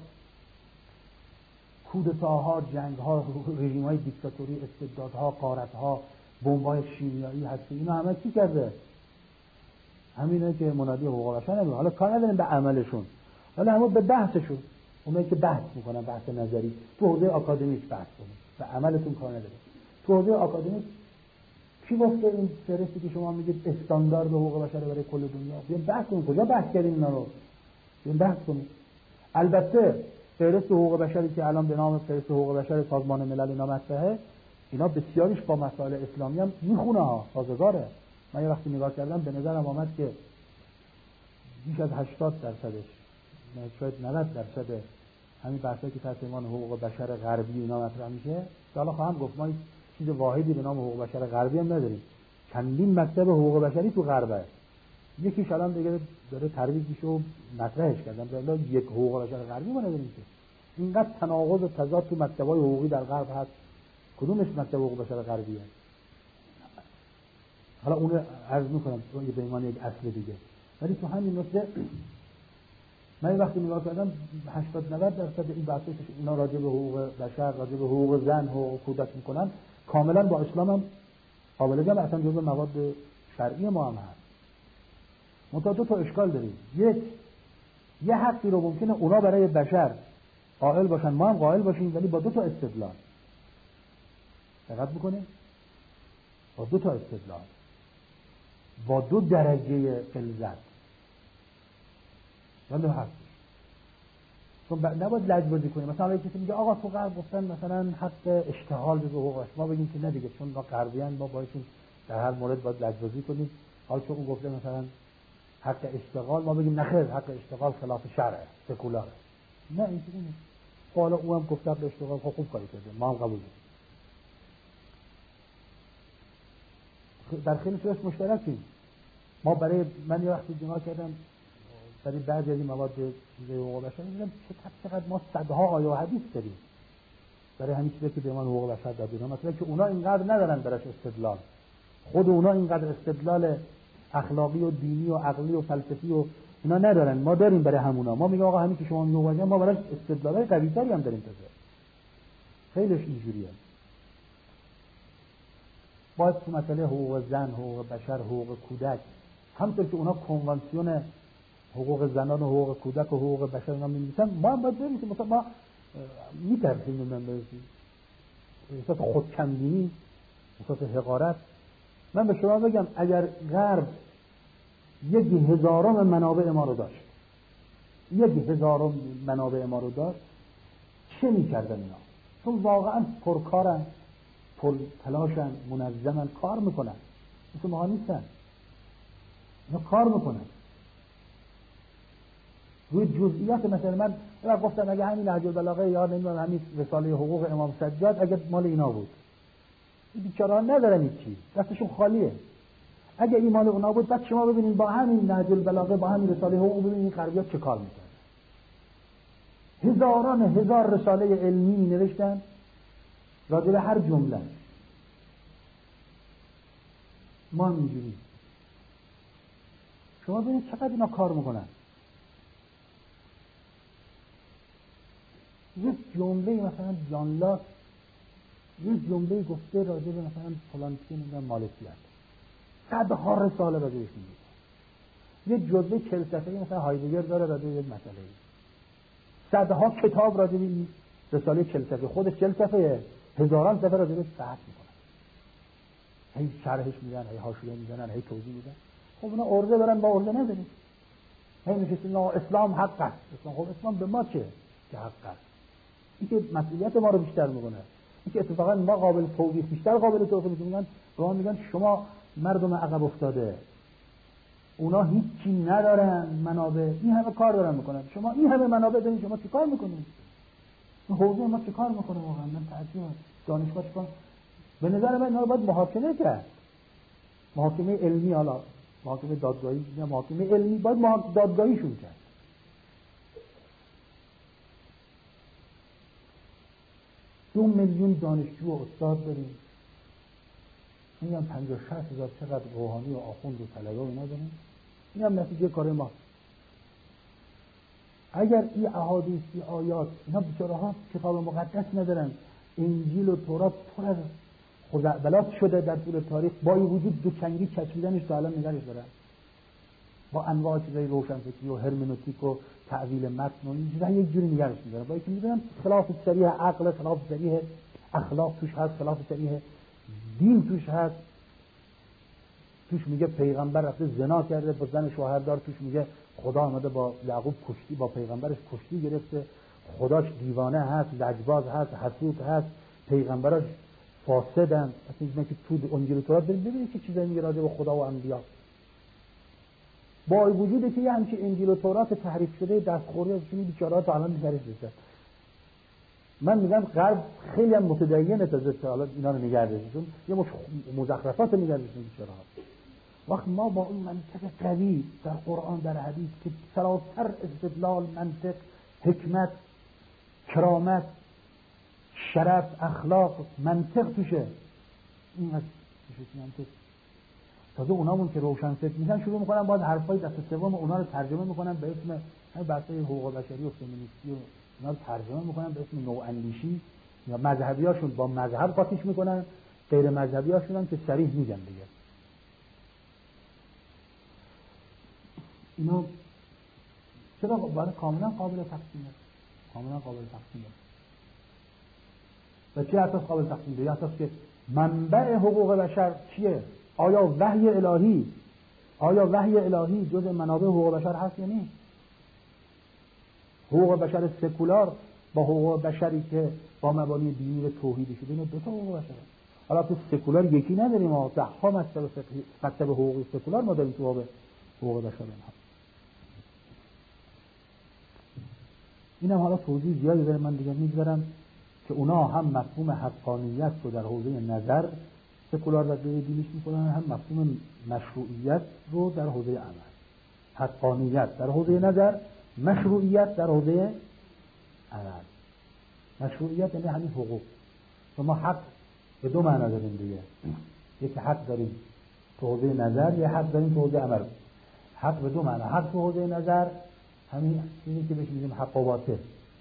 کودتاها، جنگ‌ها، رژیم‌های دیکتاتوری، استبدادها، غارت‌ها، بمب‌های شیمیایی هستی، اینا همه کی کرده؟ همینه که منادی حقوق بشر نمی‌کنه. حالا کار نداریم به عملشون، حالا همون به بحثشون، اونایی که بحث میکنن، بحث نظری تو حوزه آکادمیک بحث کنید و عملتون کار نداره. تو حوزه آکادمیک کی گفته این فهرستی که شما میگید استاندارد حقوق بشر برای کل دنیا؟ بیاین بحث کنیم. کجا بحث کردیم اینا رو؟ بیاین بحث کنیم. البته فهرست حقوق بشری که الان به نام فهرست حقوق بشر سازمان ملل اینا مطرحه، اینا بسیاریش با مسائل اسلامی هم میخونه ها، سازگاره. من یه وقتی نگاه کردم به نظرم آمد که بیش از هشتاد درصدش، شاید نود درصد همین بحثایی که تحت عنوان حقوق بشر غربی اینا مطرح میشه، که حالا خواهم گفت ما چیز واحدی به نام حقوق بشر غربی هم نداریم. چندین مکتب حقوق بشری تو غربه. یکیش الان دیگه داره ترویج میشه و مطرحش کردن. والا یک حقوق بشر غربی ما نداریم که. اینقدر تناقض و تضاد تو مکتب‌های حقوقی در غرب هست. کدومش مکتب حقوق بشر غربیه؟ حالا اون عرض میکنم به عنوان یک اصل دیگه. ولی تو همین نکته من وقتی نگاه کردم هشتاد نود درصد این بحثایی که اینا راجع به حقوق بشر، راجع به حقوق زن، حقوق کودک میکنن کاملا با اسلام هم قابل جمع، اصلا جزء مواد شرعی ما هم هست. منتها دو تا اشکال داریم. یک، یه حقی رو ممکنه اونا برای بشر قائل باشن، ما هم قائل باشیم، ولی با دو تا استدلال. دقت بکنید، با دو تا استدلال، با دو درجه غلظت. ولی هست چون نباید لجبازی کنیم. مثلا یکی میگه آقا تو غرب گفتن مثلا حق اشتغال به حقوقش، ما بگیم که نه دیگه، چون ما غربیان ما بایشون در هر مورد باید لجبازی کنیم. حالا چون اون گفته مثلا حق اشتغال، ما بگیم نه خیر، حق اشتغال خلاف شرعه، سکولاره. نه اینجوری نیست. حالا اونم گفته به اشتغال خب خوب کاری کرده، ما هم قبول داریم. در خیلی چیزاش مشترکیم. ما برای من یه وقتی نگاه کردم برای بعضی از این مواد حقوق بشر می‌بینم چقدر ما صدها آیه و حدیث داریم برای همین چیزی که به ما حقوق بشر داده اینا، مثلا که اونا اینقدر ندارن براش استدلال. خود اونا اینقدر استدلال اخلاقی و دینی و عقلی و فلسفی و اینا ندارن، ما داریم برای همونا. ما میگیم آقا همین که شما میگید ما براش استدلالای قوی‌تری هم داریم. تازه خیلیش اینجوریه. باید تو مسئله حقوق زن، حقوق بشر، حقوق کودک، همونطور که اونا کنوانسیون حقوق زنان و حقوق کودک و حقوق بشر اینا می‌نویسن، ما هم باید بنویسیم. مثلا ما می‌ترسیم من برسیم احساس خودکمبینی، احساس حقارت. من به شما بگم اگر غرب یک هزارم منابع ما رو داشت، یک هزارم منابع ما رو داشت، چه می‌کردن اینا؟ چون واقعا پرکارن، پر تلاشن، منظمن، کار میکنن. مثل ما نیستن. اینا کار میکنن. روی جزئیات مثلا من اگر گفتم اگه همین نهج البلاغه یا نمیدونم همین رساله حقوق امام سجاد اگه مال اینا بود، این بیچاره‌ها ندارن هیچی، دستشون خالیه. اگه این مال اونا بود، بعد شما ببینید با همین نهج البلاغه، با همین رساله حقوق، ببینید غربی‌ها چه کار میکنن. هزاران هزار رساله علمی نوشتن راجع به هر جمله. ما هم اینجوری. شما ببینید چقدر اینا کار میکنن. یک جمله مثلا جان لاک یک جمله گفته راجع به مثلا فلان چیز میگن مالکیت، صدها رساله راجع بهش میگه. یک جزوه چهل صفحه‌ای مثلا هایدگر داره راجع به یک مسئله، صدها کتاب راجع به این رساله چهل صفحه، خودش چهل صفحه، هزاران صفحه راجع بهش بحث میکنن، هی شرحش میدن، هی حاشیه میزنن، هی توضیح میدن. خب اونا ارزه دارن، با ارزه نداریم. هی نشستیم اسلام حق است. اسلام خب اسلام به ما چه که حق است؟ این که مسئولیت ما رو بیشتر میکنه. این که اتفاقا ما قابل توبیخ، بیشتر قابل توبیخ میگن. به ما میگن شما مردم عقب افتاده، اونا هیچی ندارن، منابع، این همه کار دارن میکنن، شما این همه منابع دارین، شما چیکار میکنین؟ حوزه ما چیکار میکنه واقعا؟ من تعجب. دانشگاه چیکار؟ به نظر من اینا باید محاکمه کرد. محاکمه علمی، حالا محاکمه دادگاهی یا محاکمه علمی، باید محاکمه دادگاهیشون کرد. دو میلیون دانشجو و استاد داریم. میگم پنجاه شصت هزار چقدر روحانی و آخوند و طلبه و اینا داریم. این هم نتیجه کار ما. اگر این احادیث، این آیات، اینا بیچاره ها کتاب مقدس ندارن، انجیل و تورات پر از خزعبلات شده در طول تاریخ، با این وجود دو چنگی چسبیدنش تا الان نگرش دارن. با انواع چیزای روشنفکری و هرمنوتیک و تعویل متن و این چیزا یک جوری نگرش می‌دارن، با اینکه می‌دونن خلاف صریح عقل، خلاف صریح اخلاق توش هست، خلاف صریح دین توش هست. توش میگه پیغمبر رفته زنا کرده با زن شوهردار، توش میگه خدا اومده با یعقوب کشتی، با پیغمبرش کشتی گرفته، خداش دیوانه هست، لجباز هست، حسود هست، پیغمبراش فاسدن. اصلا اینه که تو انجیل و تورات ببینید که چیزایی میگه راجع به خدا و انبیا، با وجودی که یه همچین انجیل و تورات تحریف شده دستخوری از چنین بیچاره‌ها تا الان نگرش داشتن. من میگم غرب خیلی هم متدینه تا زد حالا اینا رو نگه داشته، چون یه مش مزخرفات نگه داشته بیچاره‌ها. وقت ما با اون منطق قوی در قرآن در حدیث که سراسر استدلال، منطق، حکمت، کرامت، شرف، اخلاق، منطق توشه، این از توشه منطق. تازه اونامون که روشن فکر میشن شروع میکنن باید حرفای دست سوم اونا رو ترجمه میکنن به اسم همین بحثای حقوق بشری و فمینیستی و اونا رو ترجمه میکنن به اسم نواندیشی، یا مذهبیاشون با مذهب قاطیش میکنن، غیر مذهبیاشون هم که صریح میگن دیگه. اینا چرا برای کاملا قابل تقسیمه، کاملا قابل تقسیمه. و چه اساس قابل تقسیمه؟ یه اساس که منبع حقوق بشر چیه؟ آیا وحی الهی آیا وحی الهی جز منابع حقوق بشر هست یا نیست؟ حقوق بشر سکولار با حقوق بشری که با مبانی دینی و توحیدی شده، اینا دو تا حقوق بشر. حالا تو سکولار یکی نداریم، ما ده ها مکتب فقهی، مکتب حقوق سکولار ما داریم تو باب حقوق بشر. اینها اینم حالا توضیح زیادی داره، من دیگه میذارم که اونا هم مفهوم حقانیت رو در حوزه نظر سکولار و غیر دینیش میکنن، هم مفهوم مشروعیت رو در حوزه عمل. حقانیت در حوزه نظر، مشروعیت در حوزه عمل. مشروعیت یعنی همین حقوق. ما حق به دو معنا داریم دیگه، یک حق داریم تو حوزه نظر، یک حق داریم تو حوزه عمل. حق به دو معنا، حق تو حوزه نظر همین چیزی که بهش میگیم حق و باطل.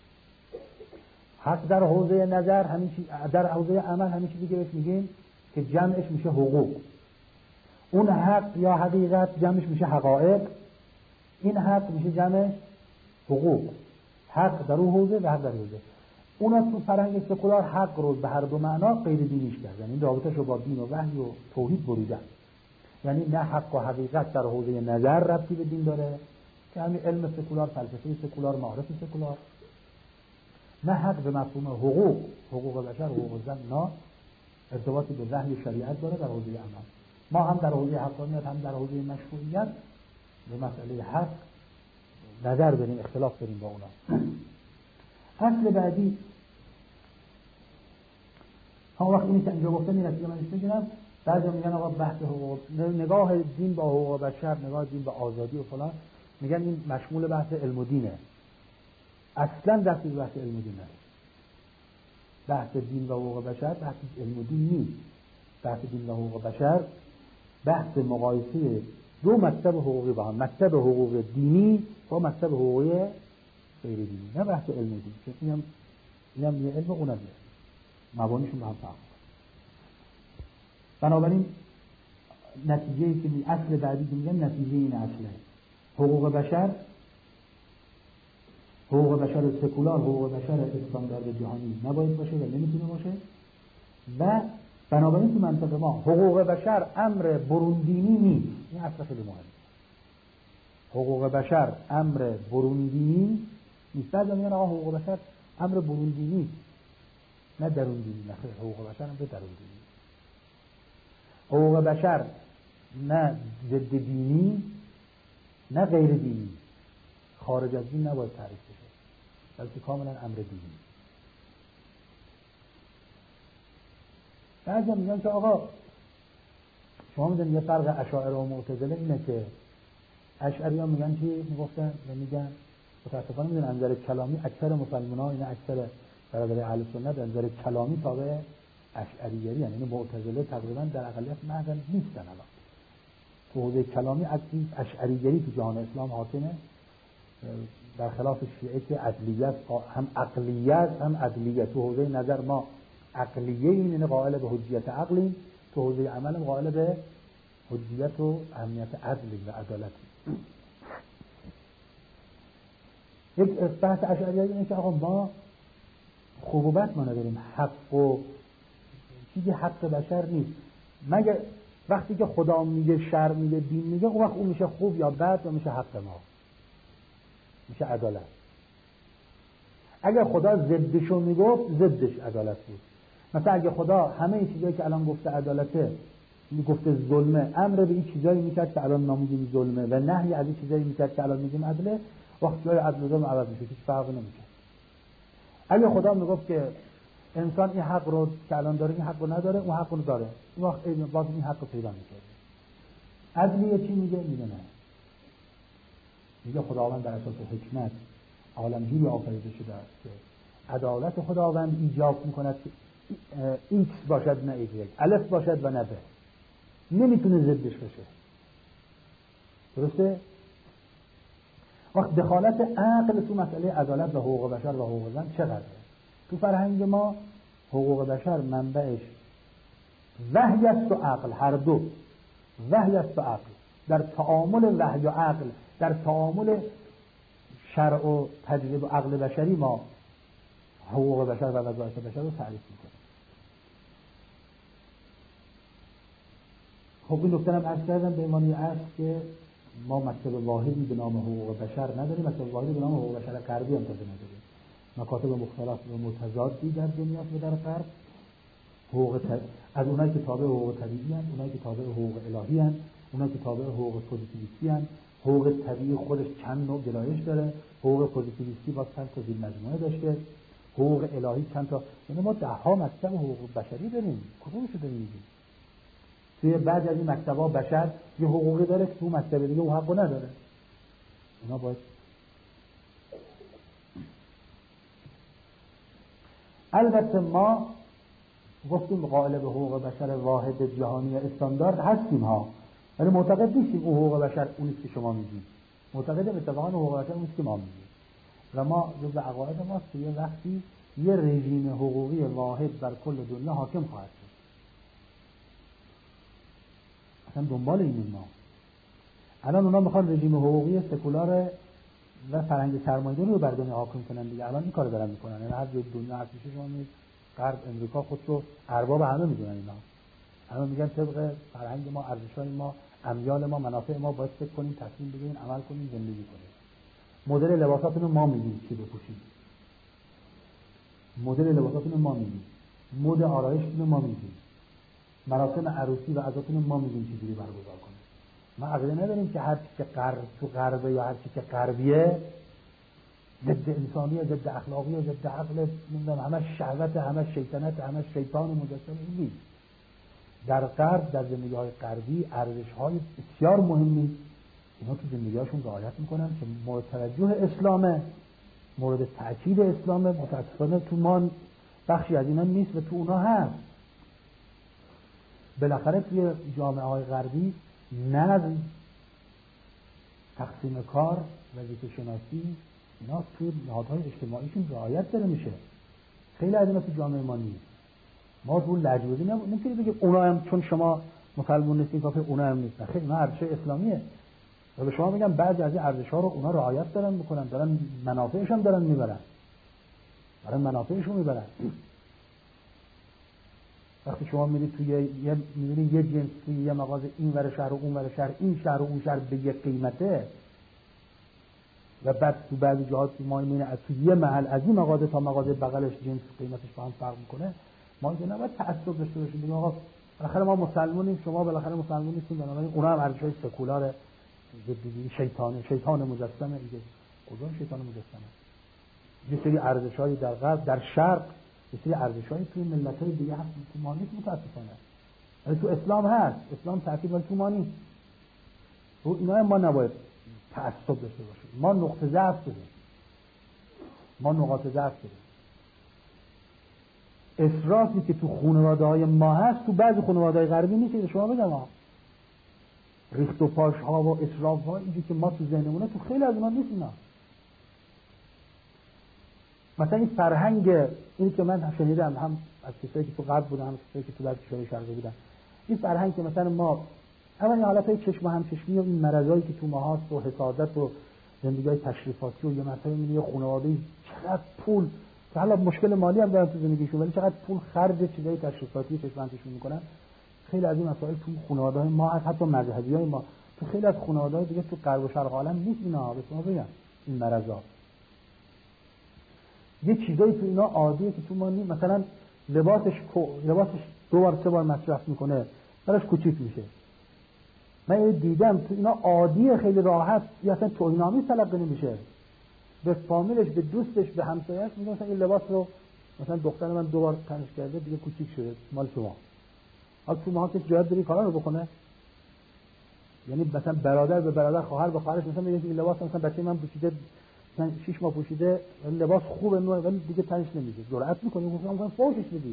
حق در حوزه نظر همین چیز، در حوزه عمل همین چیزی که بهش میگیم که جمعش میشه حقوق. اون حق یا حقیقت جمعش میشه حقایق، این حق میشه جمع حقوق. حق در اون حوزه و حق در حوزه. اونا تو فرهنگ سکولار حق رو به هر دو معنا غیر دینیش کردن، این رابطه شو با دین و وحی و توحید بریدن. یعنی نه حق و حقیقت در حوزه نظر ربطی به دین داره که همین علم سکولار، فلسفه سکولار، معارف سکولار، نه حق به مفهوم حقوق، حقوق بشر، حقوق زن، نه ارتباطی به وحی شریعت داره در حوزه عمل. ما هم در حوزه حقانیت هم در حوزه مشروعیت به مسئله حق نظر بریم، اختلاف بریم با اونا. فصل بعدی هم وقت اینی که اینجا گفتم این نتیجه منش بگیرم. بعضی میگن آقا بحث حقوق، نگاه دین با حقوق بشر، نگاه دین با آزادی و فلان، میگن این مشمول بحث علم و دینه. اصلا دستی به بحث علم و دین نیست. بحث دین و حقوق بشر بحث علم و دین نیست. بحث دین و حقوق بشر بحث مقایسه دو مکتب حقوقی با هم، مکتب حقوق دینی با مکتب حقوقی غیر دینی، نه بحث علم و دین. چون اینم اینم یه علم، اونم یه مبانیشون با هم فرق. بنابراین نتیجه‌ای که اصل بعدی که میگن نتیجه این اصله. حقوق بشر، حقوق بشر سکولار، حقوق بشر استاندارد جهانی نباید باشه و نمیتونه باشه. و بنابراین تو منطقه ما حقوق بشر امر بروندینی نیست. این اصل خیلی مهمه. حقوق بشر امر بروندینی نیست. بعضی میگن آقا حقوق بشر امر بروندینی نه دروندینی. نه، حقوق بشر امر دروندینی. حقوق بشر نه ضد دینی نه غیر دینی، خارج از دین نباید تعریف بشه، بلکه کاملا امر دینی. بعضی میگن که آقا شما میدونید یه فرق اشاعره و معتزله اینه که اشعریان میگن چی میگفتن و میگن متاسفانه میدونن از نظر کلامی اکثر مسلمان‌ها، این اکثر برادر اهل سنت از نظر کلامی تابع اشعریه، یعنی معتزله تقریبا در اقلیت محض نیستن. الان تو حوزه کلامی اشعریگری تو جهان اسلام حاکمه، در خلاف شیعه که عدلیت، هم عقلیت هم عدلیت. تو حوزه نظر ما عقلیه، این یعنی قائل به حجیت عقلی، تو حوزه عمل قائل به حجیت و اهمیت عدلی و عدالتی. یک بحث اشعریه اینه که آقا ما خوب و بد ما نداریم، حق و چیزی حق بشر نیست، مگه وقتی که خدا میگه شر میگه دین میگه اون وقت اون میشه خوب یا بد یا میشه حق ما، میشه عدالت. اگر خدا ضدشو میگفت ضدش عدالت بود. مثلا اگه خدا همه این چیزایی که الان گفته عدالته میگفته ظلمه، امر به این چیزایی میکرد که الان ما میگیم ظلمه و نهی از این چیزایی میکرد که الان میگیم عدله، وقت جای عدل و ظلم عوض میشه، هیچ فرقی نمیکنه. اگه خدا میگفت که انسان این حق رو که الان داره این حق رو نداره، اون حق رو داره، اون وقت باز این حق رو پیدا میکنه. عدلیه چی میگه؟ میگه نه، میگه خداوند در اساس حکمت عالمگیری آفریده شده است که عدالت خداوند ایجاب میکند که ایکس باشد نه ایگرگ، الف باشد و نه ب، نمیتونه ضدش بشه. درسته؟ وقت دخالت عقل تو مسئله عدالت و حقوق بشر و حقوق زن چقدره؟ تو فرهنگ ما حقوق بشر منبعش وحی است و عقل، هر دو وحی است و عقل. در تعامل وحی و عقل، در تعامل شرع و تجربه و عقل بشری ما حقوق بشر و وظایف بشر رو تعریف میکنیم. خب این نکته هم عرض کردم به ایمانی است که ما مکتب واحدی به نام حقوق بشر نداریم، مکتب واحدی به نام حقوق بشر غربی هم تازه نداریم. مکاتب مختلف و متضادی در دنیا و در غرب، حقوق ت... از اونایی که تابع حقوق طبیعی هستند، اونایی که تابع حقوق الهی هستند، اونایی که تابع حقوق پوزیتیویستی هستند. حقوق طبیعی خودش چند نوع گرایش داره، حقوق پوزیتیویستی با چند تا زیرمجموعه داشته، حقوق الهی چند تا، یعنی ما ده ها مکتب حقوق بشری داریم. کدومشو داریم میگیم؟ توی بعضی از این مکتب‌ها بشر یه حقوقی داره که تو مکتب دیگه اون حقو نداره. اینا باید البته ما گفتیم قائل به حقوق بشر واحد جهانی استاندارد هستیم ها، ولی معتقد نیستیم اون حقوق بشر اونیست که شما میگید. معتقدیم اتفاقا حقوق بشر اونیست که ما میگیم و ما جز عقاید ما که یه وقتی یه رژیم حقوقی واحد بر کل دنیا حاکم خواهد شد. اصلا دنبال اینیم ما. الان اونا میخوان رژیم حقوقی سکولار و فرهنگ سرمایه‌داری رو بر دنیا حاکم کنن دیگه. الان این کارو دارن میکنن. یعنی هر جای دنیا هست میشه شما میگید غرب امریکا خودشو ارباب همه میدونن اینا. الان میگن طبق فرهنگ ما، ارزش‌های ما، امیال ما، منافع ما باید فکر کنیم، تصمیم بگیریم، عمل کنیم، زندگی کنیم. مدل لباساتون رو ما میگیم چی بپوشید. مدل لباساتون رو ما میگیم. مد آرایشتون رو ما میگیم. مراسم عروسی و عزاتون رو ما میگیم چجوری برگزار کنیم. ما عقیده نداریم که هر چی که غرب تو غربه یا هر چی که غربیه ضد انسانیه، ضد اخلاقیه، ضد عقل، نمیدونم همه شهوت، همه شیطنت، همه شیطان مجسم. این در غرب، در زندگی‌های غربی ارزش‌های بسیار مهمی اینا تو زندگی‌هاشون رعایت می‌کنن که مورد توجه اسلامه، مورد تأکید اسلامه. متأسفانه تو ما بخشی از اینا نیست و تو اونا هست. بالاخره توی جامعه‌های غربی نظم، تقسیم کار، وظیفه شناسی اینا توی نهادهای اجتماعیشون رعایت داره میشه. خیلی از اینا تو جامعه ما نیست. ما رو لجوزی نمیتونی بگیم اونا هم چون شما مسلمان نیستین کافی اونا هم نیستن. خیلی اینا ارزش اسلامیه و به شما میگم بعضی از این ارزش‌ها رو اونا رعایت دارن میکنن، دارن منافعش هم دارن میبرن، دارن منافعش رو میبرن. وقتی شما میرید توی یه میبینید یه جنس توی یه مغازه این ور شهر و اون ور شهر، این شهر و اون شهر به یه قیمته و بعد تو بعضی جاها تو ما میبینید از توی یه محل از این مغازه تا مغازه بغلش جنس قیمتش با هم فرق میکنه، ما دیگه نباید تعصب داشته باشیم. بگیم آقا بالاخره ما مسلمانیم، شما بالاخره مسلمان نیستین، بنابراین اونا هم ارزش‌های سکولار ضد شیطان شیطان مجسمه دیگه. کدوم شیطان مجسمه؟ یه سری ارزش‌های در غرب، در شرق، یه سری ارزش‌های توی ملت‌های دیگه هست که ما نیست متأسفانه. ولی تو اسلام هست، اسلام ترتیب ولی تو ما نیست. رو اینا ما نباید تعصب داشته باشیم. ما نقطه ضعف داریم. ما نقاط ضعف داریم. اسرافی که تو خانواده‌های ما هست تو بعضی خانواده‌های غربی نیست. که شما بگم ها ریخت و پاش ها و اسراف ها اینجوری که ما تو ذهنمونه تو خیلی از اونها نیست. اینا مثلا این فرهنگ اینی که من شنیدم هم از کسایی که تو غرب بودن هم کسایی که تو بعضی کشورهای شرقی بودن، این فرهنگ که مثلا ما اولین حالتهای چشم هم چشمی و این مرضایی که تو ما هست و حسادت و زندگی‌های تشریفاتی و یه مرتبه می‌بینی یه خانواده‌ای چقدر پول که حالا مشکل مالی هم دارن تو زندگیشون ولی چقدر پول خرج چیزای تشریفاتی چشم‌اندازشون می‌کنن. خیلی از این مسائل تو خانواده‌های ما حتی مذهبی‌های ما تو خیلی از خانواده‌های دیگه تو غرب و شرق عالم نیست اینا. به شما بگم این مرضا یه چیزایی تو اینا عادیه که تو ما نیست. مثلا لباسش لباسش دو بار سه بار مصرف میکنه براش کوچیک میشه. من دیدم تو اینا عادیه خیلی راحت یا اصلا توهین‌آمیز تلقی نمیشه. به فامیلش به دوستش به همسایه‌اش میگه مثلا این لباس رو مثلا دختر من دو بار تنش کرده دیگه کوچیک شده مال شما. حالا تو ما که جواب داری کارا رو بکنه. یعنی مثلا برادر به برادر خواهر به خواهرش مثلا میگه این لباس مثلا بچه من پوشیده مثلا شش ماه پوشیده لباس خوبه نوع ولی دیگه تنش نمیشه. جرأت میکنه میگه مثلا فوشش میدی.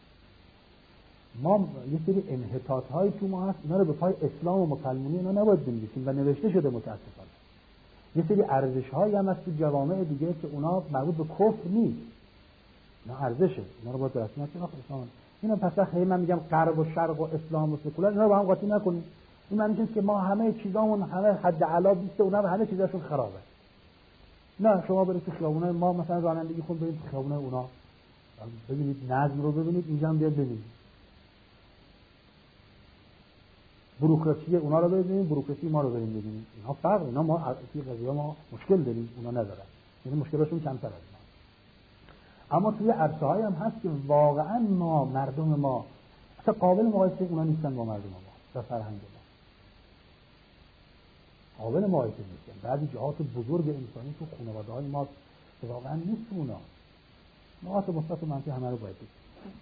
ما یه سری انحطاط‌های تو ما هست اینا رو به پای اسلام و مسلمانی اینا نباید بنویسیم و نوشته شده متأسفانه. یه سری ارزش‌هایی هم هست تو جوامع دیگه که اونا مربوط به کفر نیست. اینا ارزشه. اینا رو باید درست کنیم اسلام. اینا پس وقتی من میگم غرب و شرق و اسلام و سکولار اینا رو با هم قاطی نکنیم. این معنی نیست که ما همه چیزامون همه حد اعلی بیست اونا همه چیزاشون خرابه. نه شما برید تو خیابونای ما مثلا رانندگی خون برید تو خیابونای اونا ببینید نظم رو ببینید اینجا هم بیاد ببینید. بوروکراسی اونا رو ببینید بوروکراسی ما رو بریم ببینید. اینا فرق اینا ما توی قضیه ما مشکل داریم اونا ندارن. یعنی مشکلشون کمتر از ما. اما توی عرصه‌هایی هم هست که واقعا ما مردم ما اصلا قابل مقایسه اونا نیستن با مردم ما در فرهنگ ما. قابل مقایسه نیستن. بعضی جهات بزرگ انسانی تو خانواده‌های ما واقعا نیست اونا. نقاط مثبت و منفی همه رو باید دید.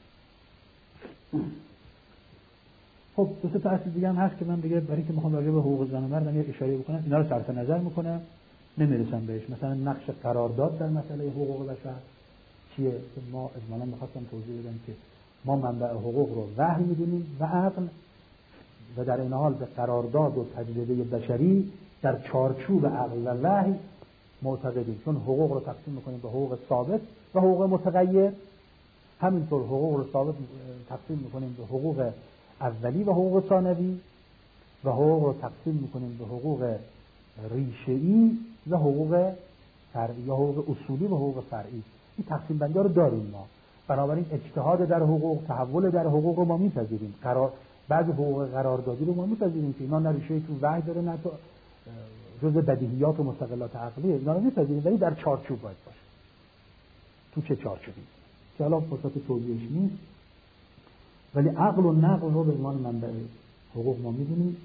خب دو تا اصل دیگه هم هست که من دیگه برای اینکه میخوام راجع به حقوق زن و مرد یه اشاره بکنم اینا رو صرف نظر میکنم نمیرسم بهش. مثلا نقش قرارداد در مسئله حقوق بشر چیه که ما اجمالاً می‌خواستم توضیح بدم که ما منبع حقوق رو وحی می‌دونیم و عقل و در این حال به قرارداد و تجربه بشری در چارچوب عقل و وحی معتقدیم. چون حقوق رو تقسیم می‌کنیم به حقوق ثابت و حقوق متغیر. همینطور حقوق رو ثابت تقسیم می‌کنیم به حقوق اولی و حقوق ثانوی و حقوق رو تقسیم می‌کنیم به حقوق ریشه‌ای و حقوق فرعی یا حقوق اصولی و حقوق فرعی. این تقسیم بندی رو داریم ما. بنابراین اجتهاد در حقوق تحول در حقوق رو ما می‌پذیریم. قرار بعضی حقوق قراردادی رو ما می‌پذیریم که اینا نه ریشه تو وحی داره نه تو جزء بدیهیات و مستقلات عقلیه. اینا رو می‌پذیریم ولی در چارچوب باید باشه. تو چه چارچوبی؟ که حالا فرصت توضیحش نیست. ولی عقل و نقل رو به عنوان منبع حقوق ما می‌دونیم.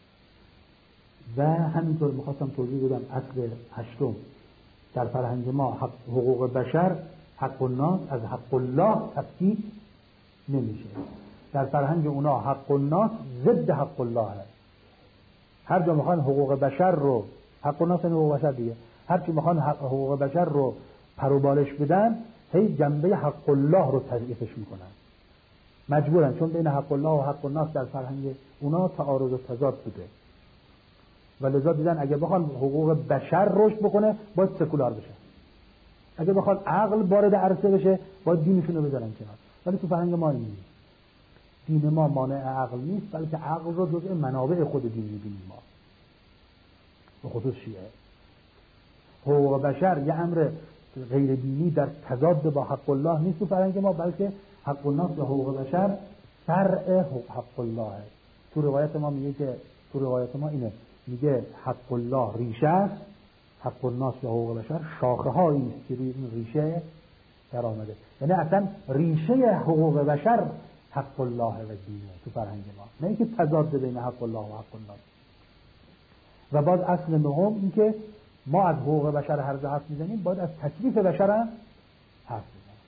و همینطور می‌خواستم توضیح بدم اصل هشتم در فرهنگ ما حق حقوق بشر حق الناس از حق الله تفکیک نمیشه. در فرهنگ اونا حق الناس ضد حق الله هست. هر جا میخوان حقوق بشر رو حق الناس یعنی حقوق بشر دیگه هر چی میخوان حقوق بشر رو پروبالش بدن هی جنبه حق الله رو تضعیفش میکنن مجبورن. چون بین حق الله و حق الناس در فرهنگ اونا تعارض و تضاد بوده و لذا دیدن اگه بخوان حقوق بشر رشد بکنه باید سکولار بشه. اگه بخوان عقل وارد عرصه بشه باید دینشون رو بذارن کنار. ولی تو فرهنگ ما اینه. دین ما مانع عقل نیست بلکه عقل رو جزء منابع خود دین می‌دونیم ما. به خصوص شیعه. حقوق بشر یه امر غیر دینی در تضاد با حق الله نیست تو فرهنگ ما بلکه حق الناس و حقوق بشر فرع حق الله هست. تو روایت ما میگه که تو روایت ما اینه میگه حق الله ریشه است حق الناس و حقوق بشر شاخه هایی است که روی این ریشه در آمده. یعنی اصلا ریشه حقوق بشر حق الله و دینه تو فرهنگ ما نه اینکه تضاد بین حق الله و حق الناس. و باز اصل نهم این که ما از حقوق بشر هر جا حرف میزنیم باید از تکلیف بشر هم حرف بزنیم.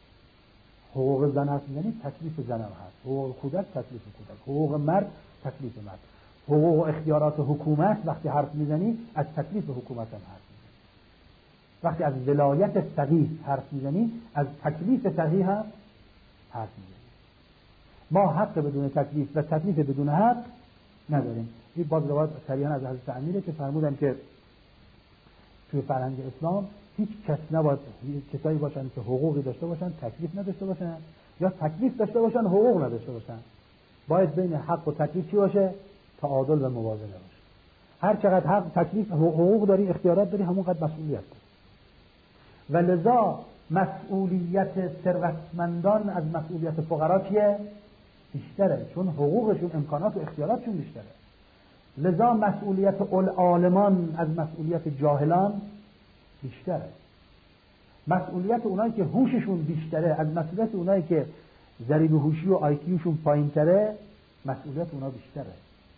حقوق زن حرف میزنیم تکلیف زن هم هست. حقوق کودک تکلیف کودک. حقوق مرد تکلیف مرد. حقوق و اختیارات حکومت وقتی حرف میزنی از تکلیف حکومت هم حرف میزنی. وقتی از ولایت فقیه حرف میزنی از تکلیف فقیه هم حرف میزنی. ما حق بدون تکلیف و تکلیف بدون حق نداریم. این باز روایت صریحاً از حضرت امیره که فرمودن که توی فرهنگ اسلام هیچ کس نباید کسایی باشن که حقوقی داشته باشن تکلیف نداشته باشن یا تکلیف داشته باشن حقوق نداشته باشن. باید بین حق و تکلیف چی باشه؟ تعادل و موازنه باشه. هر چقدر حق تکلیف حقوق داری، اختیارات داری، همونقدر مسئولیت داری. و لذا مسئولیت ثروتمندان از مسئولیت فقرا چیه؟ بیشتره، چون حقوقشون، امکانات و اختیاراتشون بیشتره. لذا مسئولیت العالمان از مسئولیت جاهلان بیشتره. مسئولیت اونایی که هوششون بیشتره از مسئولیت اونایی که ضریب هوشی و آی کیوشون پایین‌تره، مسئولیت اونا بیشتره.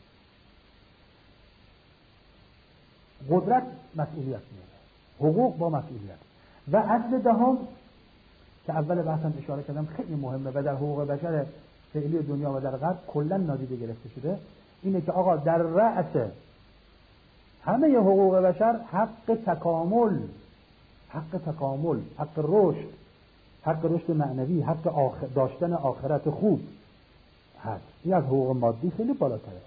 قدرت مسئولیت میاره، حقوق با مسئولیت. و اصل دهم که اول بحثم اشاره کردم خیلی مهمه و در حقوق بشر فعلی دنیا و در غرب کلا نادیده گرفته شده، اینه که آقا در رأس همه حقوق بشر حق تکامل، حق تکامل، حق رشد، حق رشد معنوی، حق آخر داشتن آخرت خوب هست. این از حقوق مادی خیلی بالاتره.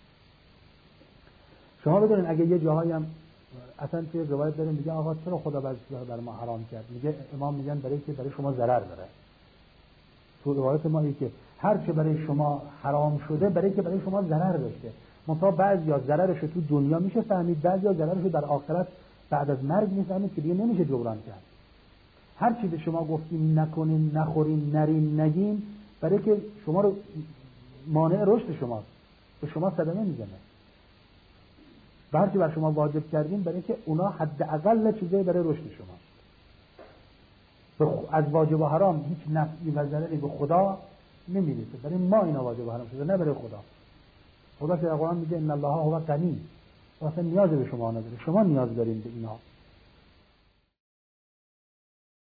شما بدونین اگه یه جاهایی هم اصلا توی روایت داریم میگه آقا چرا خدا برای ما حرام کرد؟ میگه امام میگن برای که برای شما ضرر داره. تو روایت ما اینه که هر چه برای شما حرام شده برای که برای شما ضرر داشته. منتها بعضیا ضررش تو دنیا میشه فهمید، بعضیا ضررش در آخرت بعد از مرگ میفهمید که دیگه نمیشه جبران کرد. هر چی به شما گفتیم نکنین، نخورین، نرین، نگین، برای که شما رو مانع رشد شماست، به شما صدمه میزنه. هر چی بر شما واجب کردیم برای که اونا حداقل چیزایی برای رشد شماست. از واجب و حرام هیچ نفعی و ضرری به خدا نمیرسه، برای ما اینا واجب و حرام شده، نه برای خدا. خدا که در قرآن میگه ان الله هو غنی، اصلا نیاز به شما نداره، شما نیاز دارین به اینا.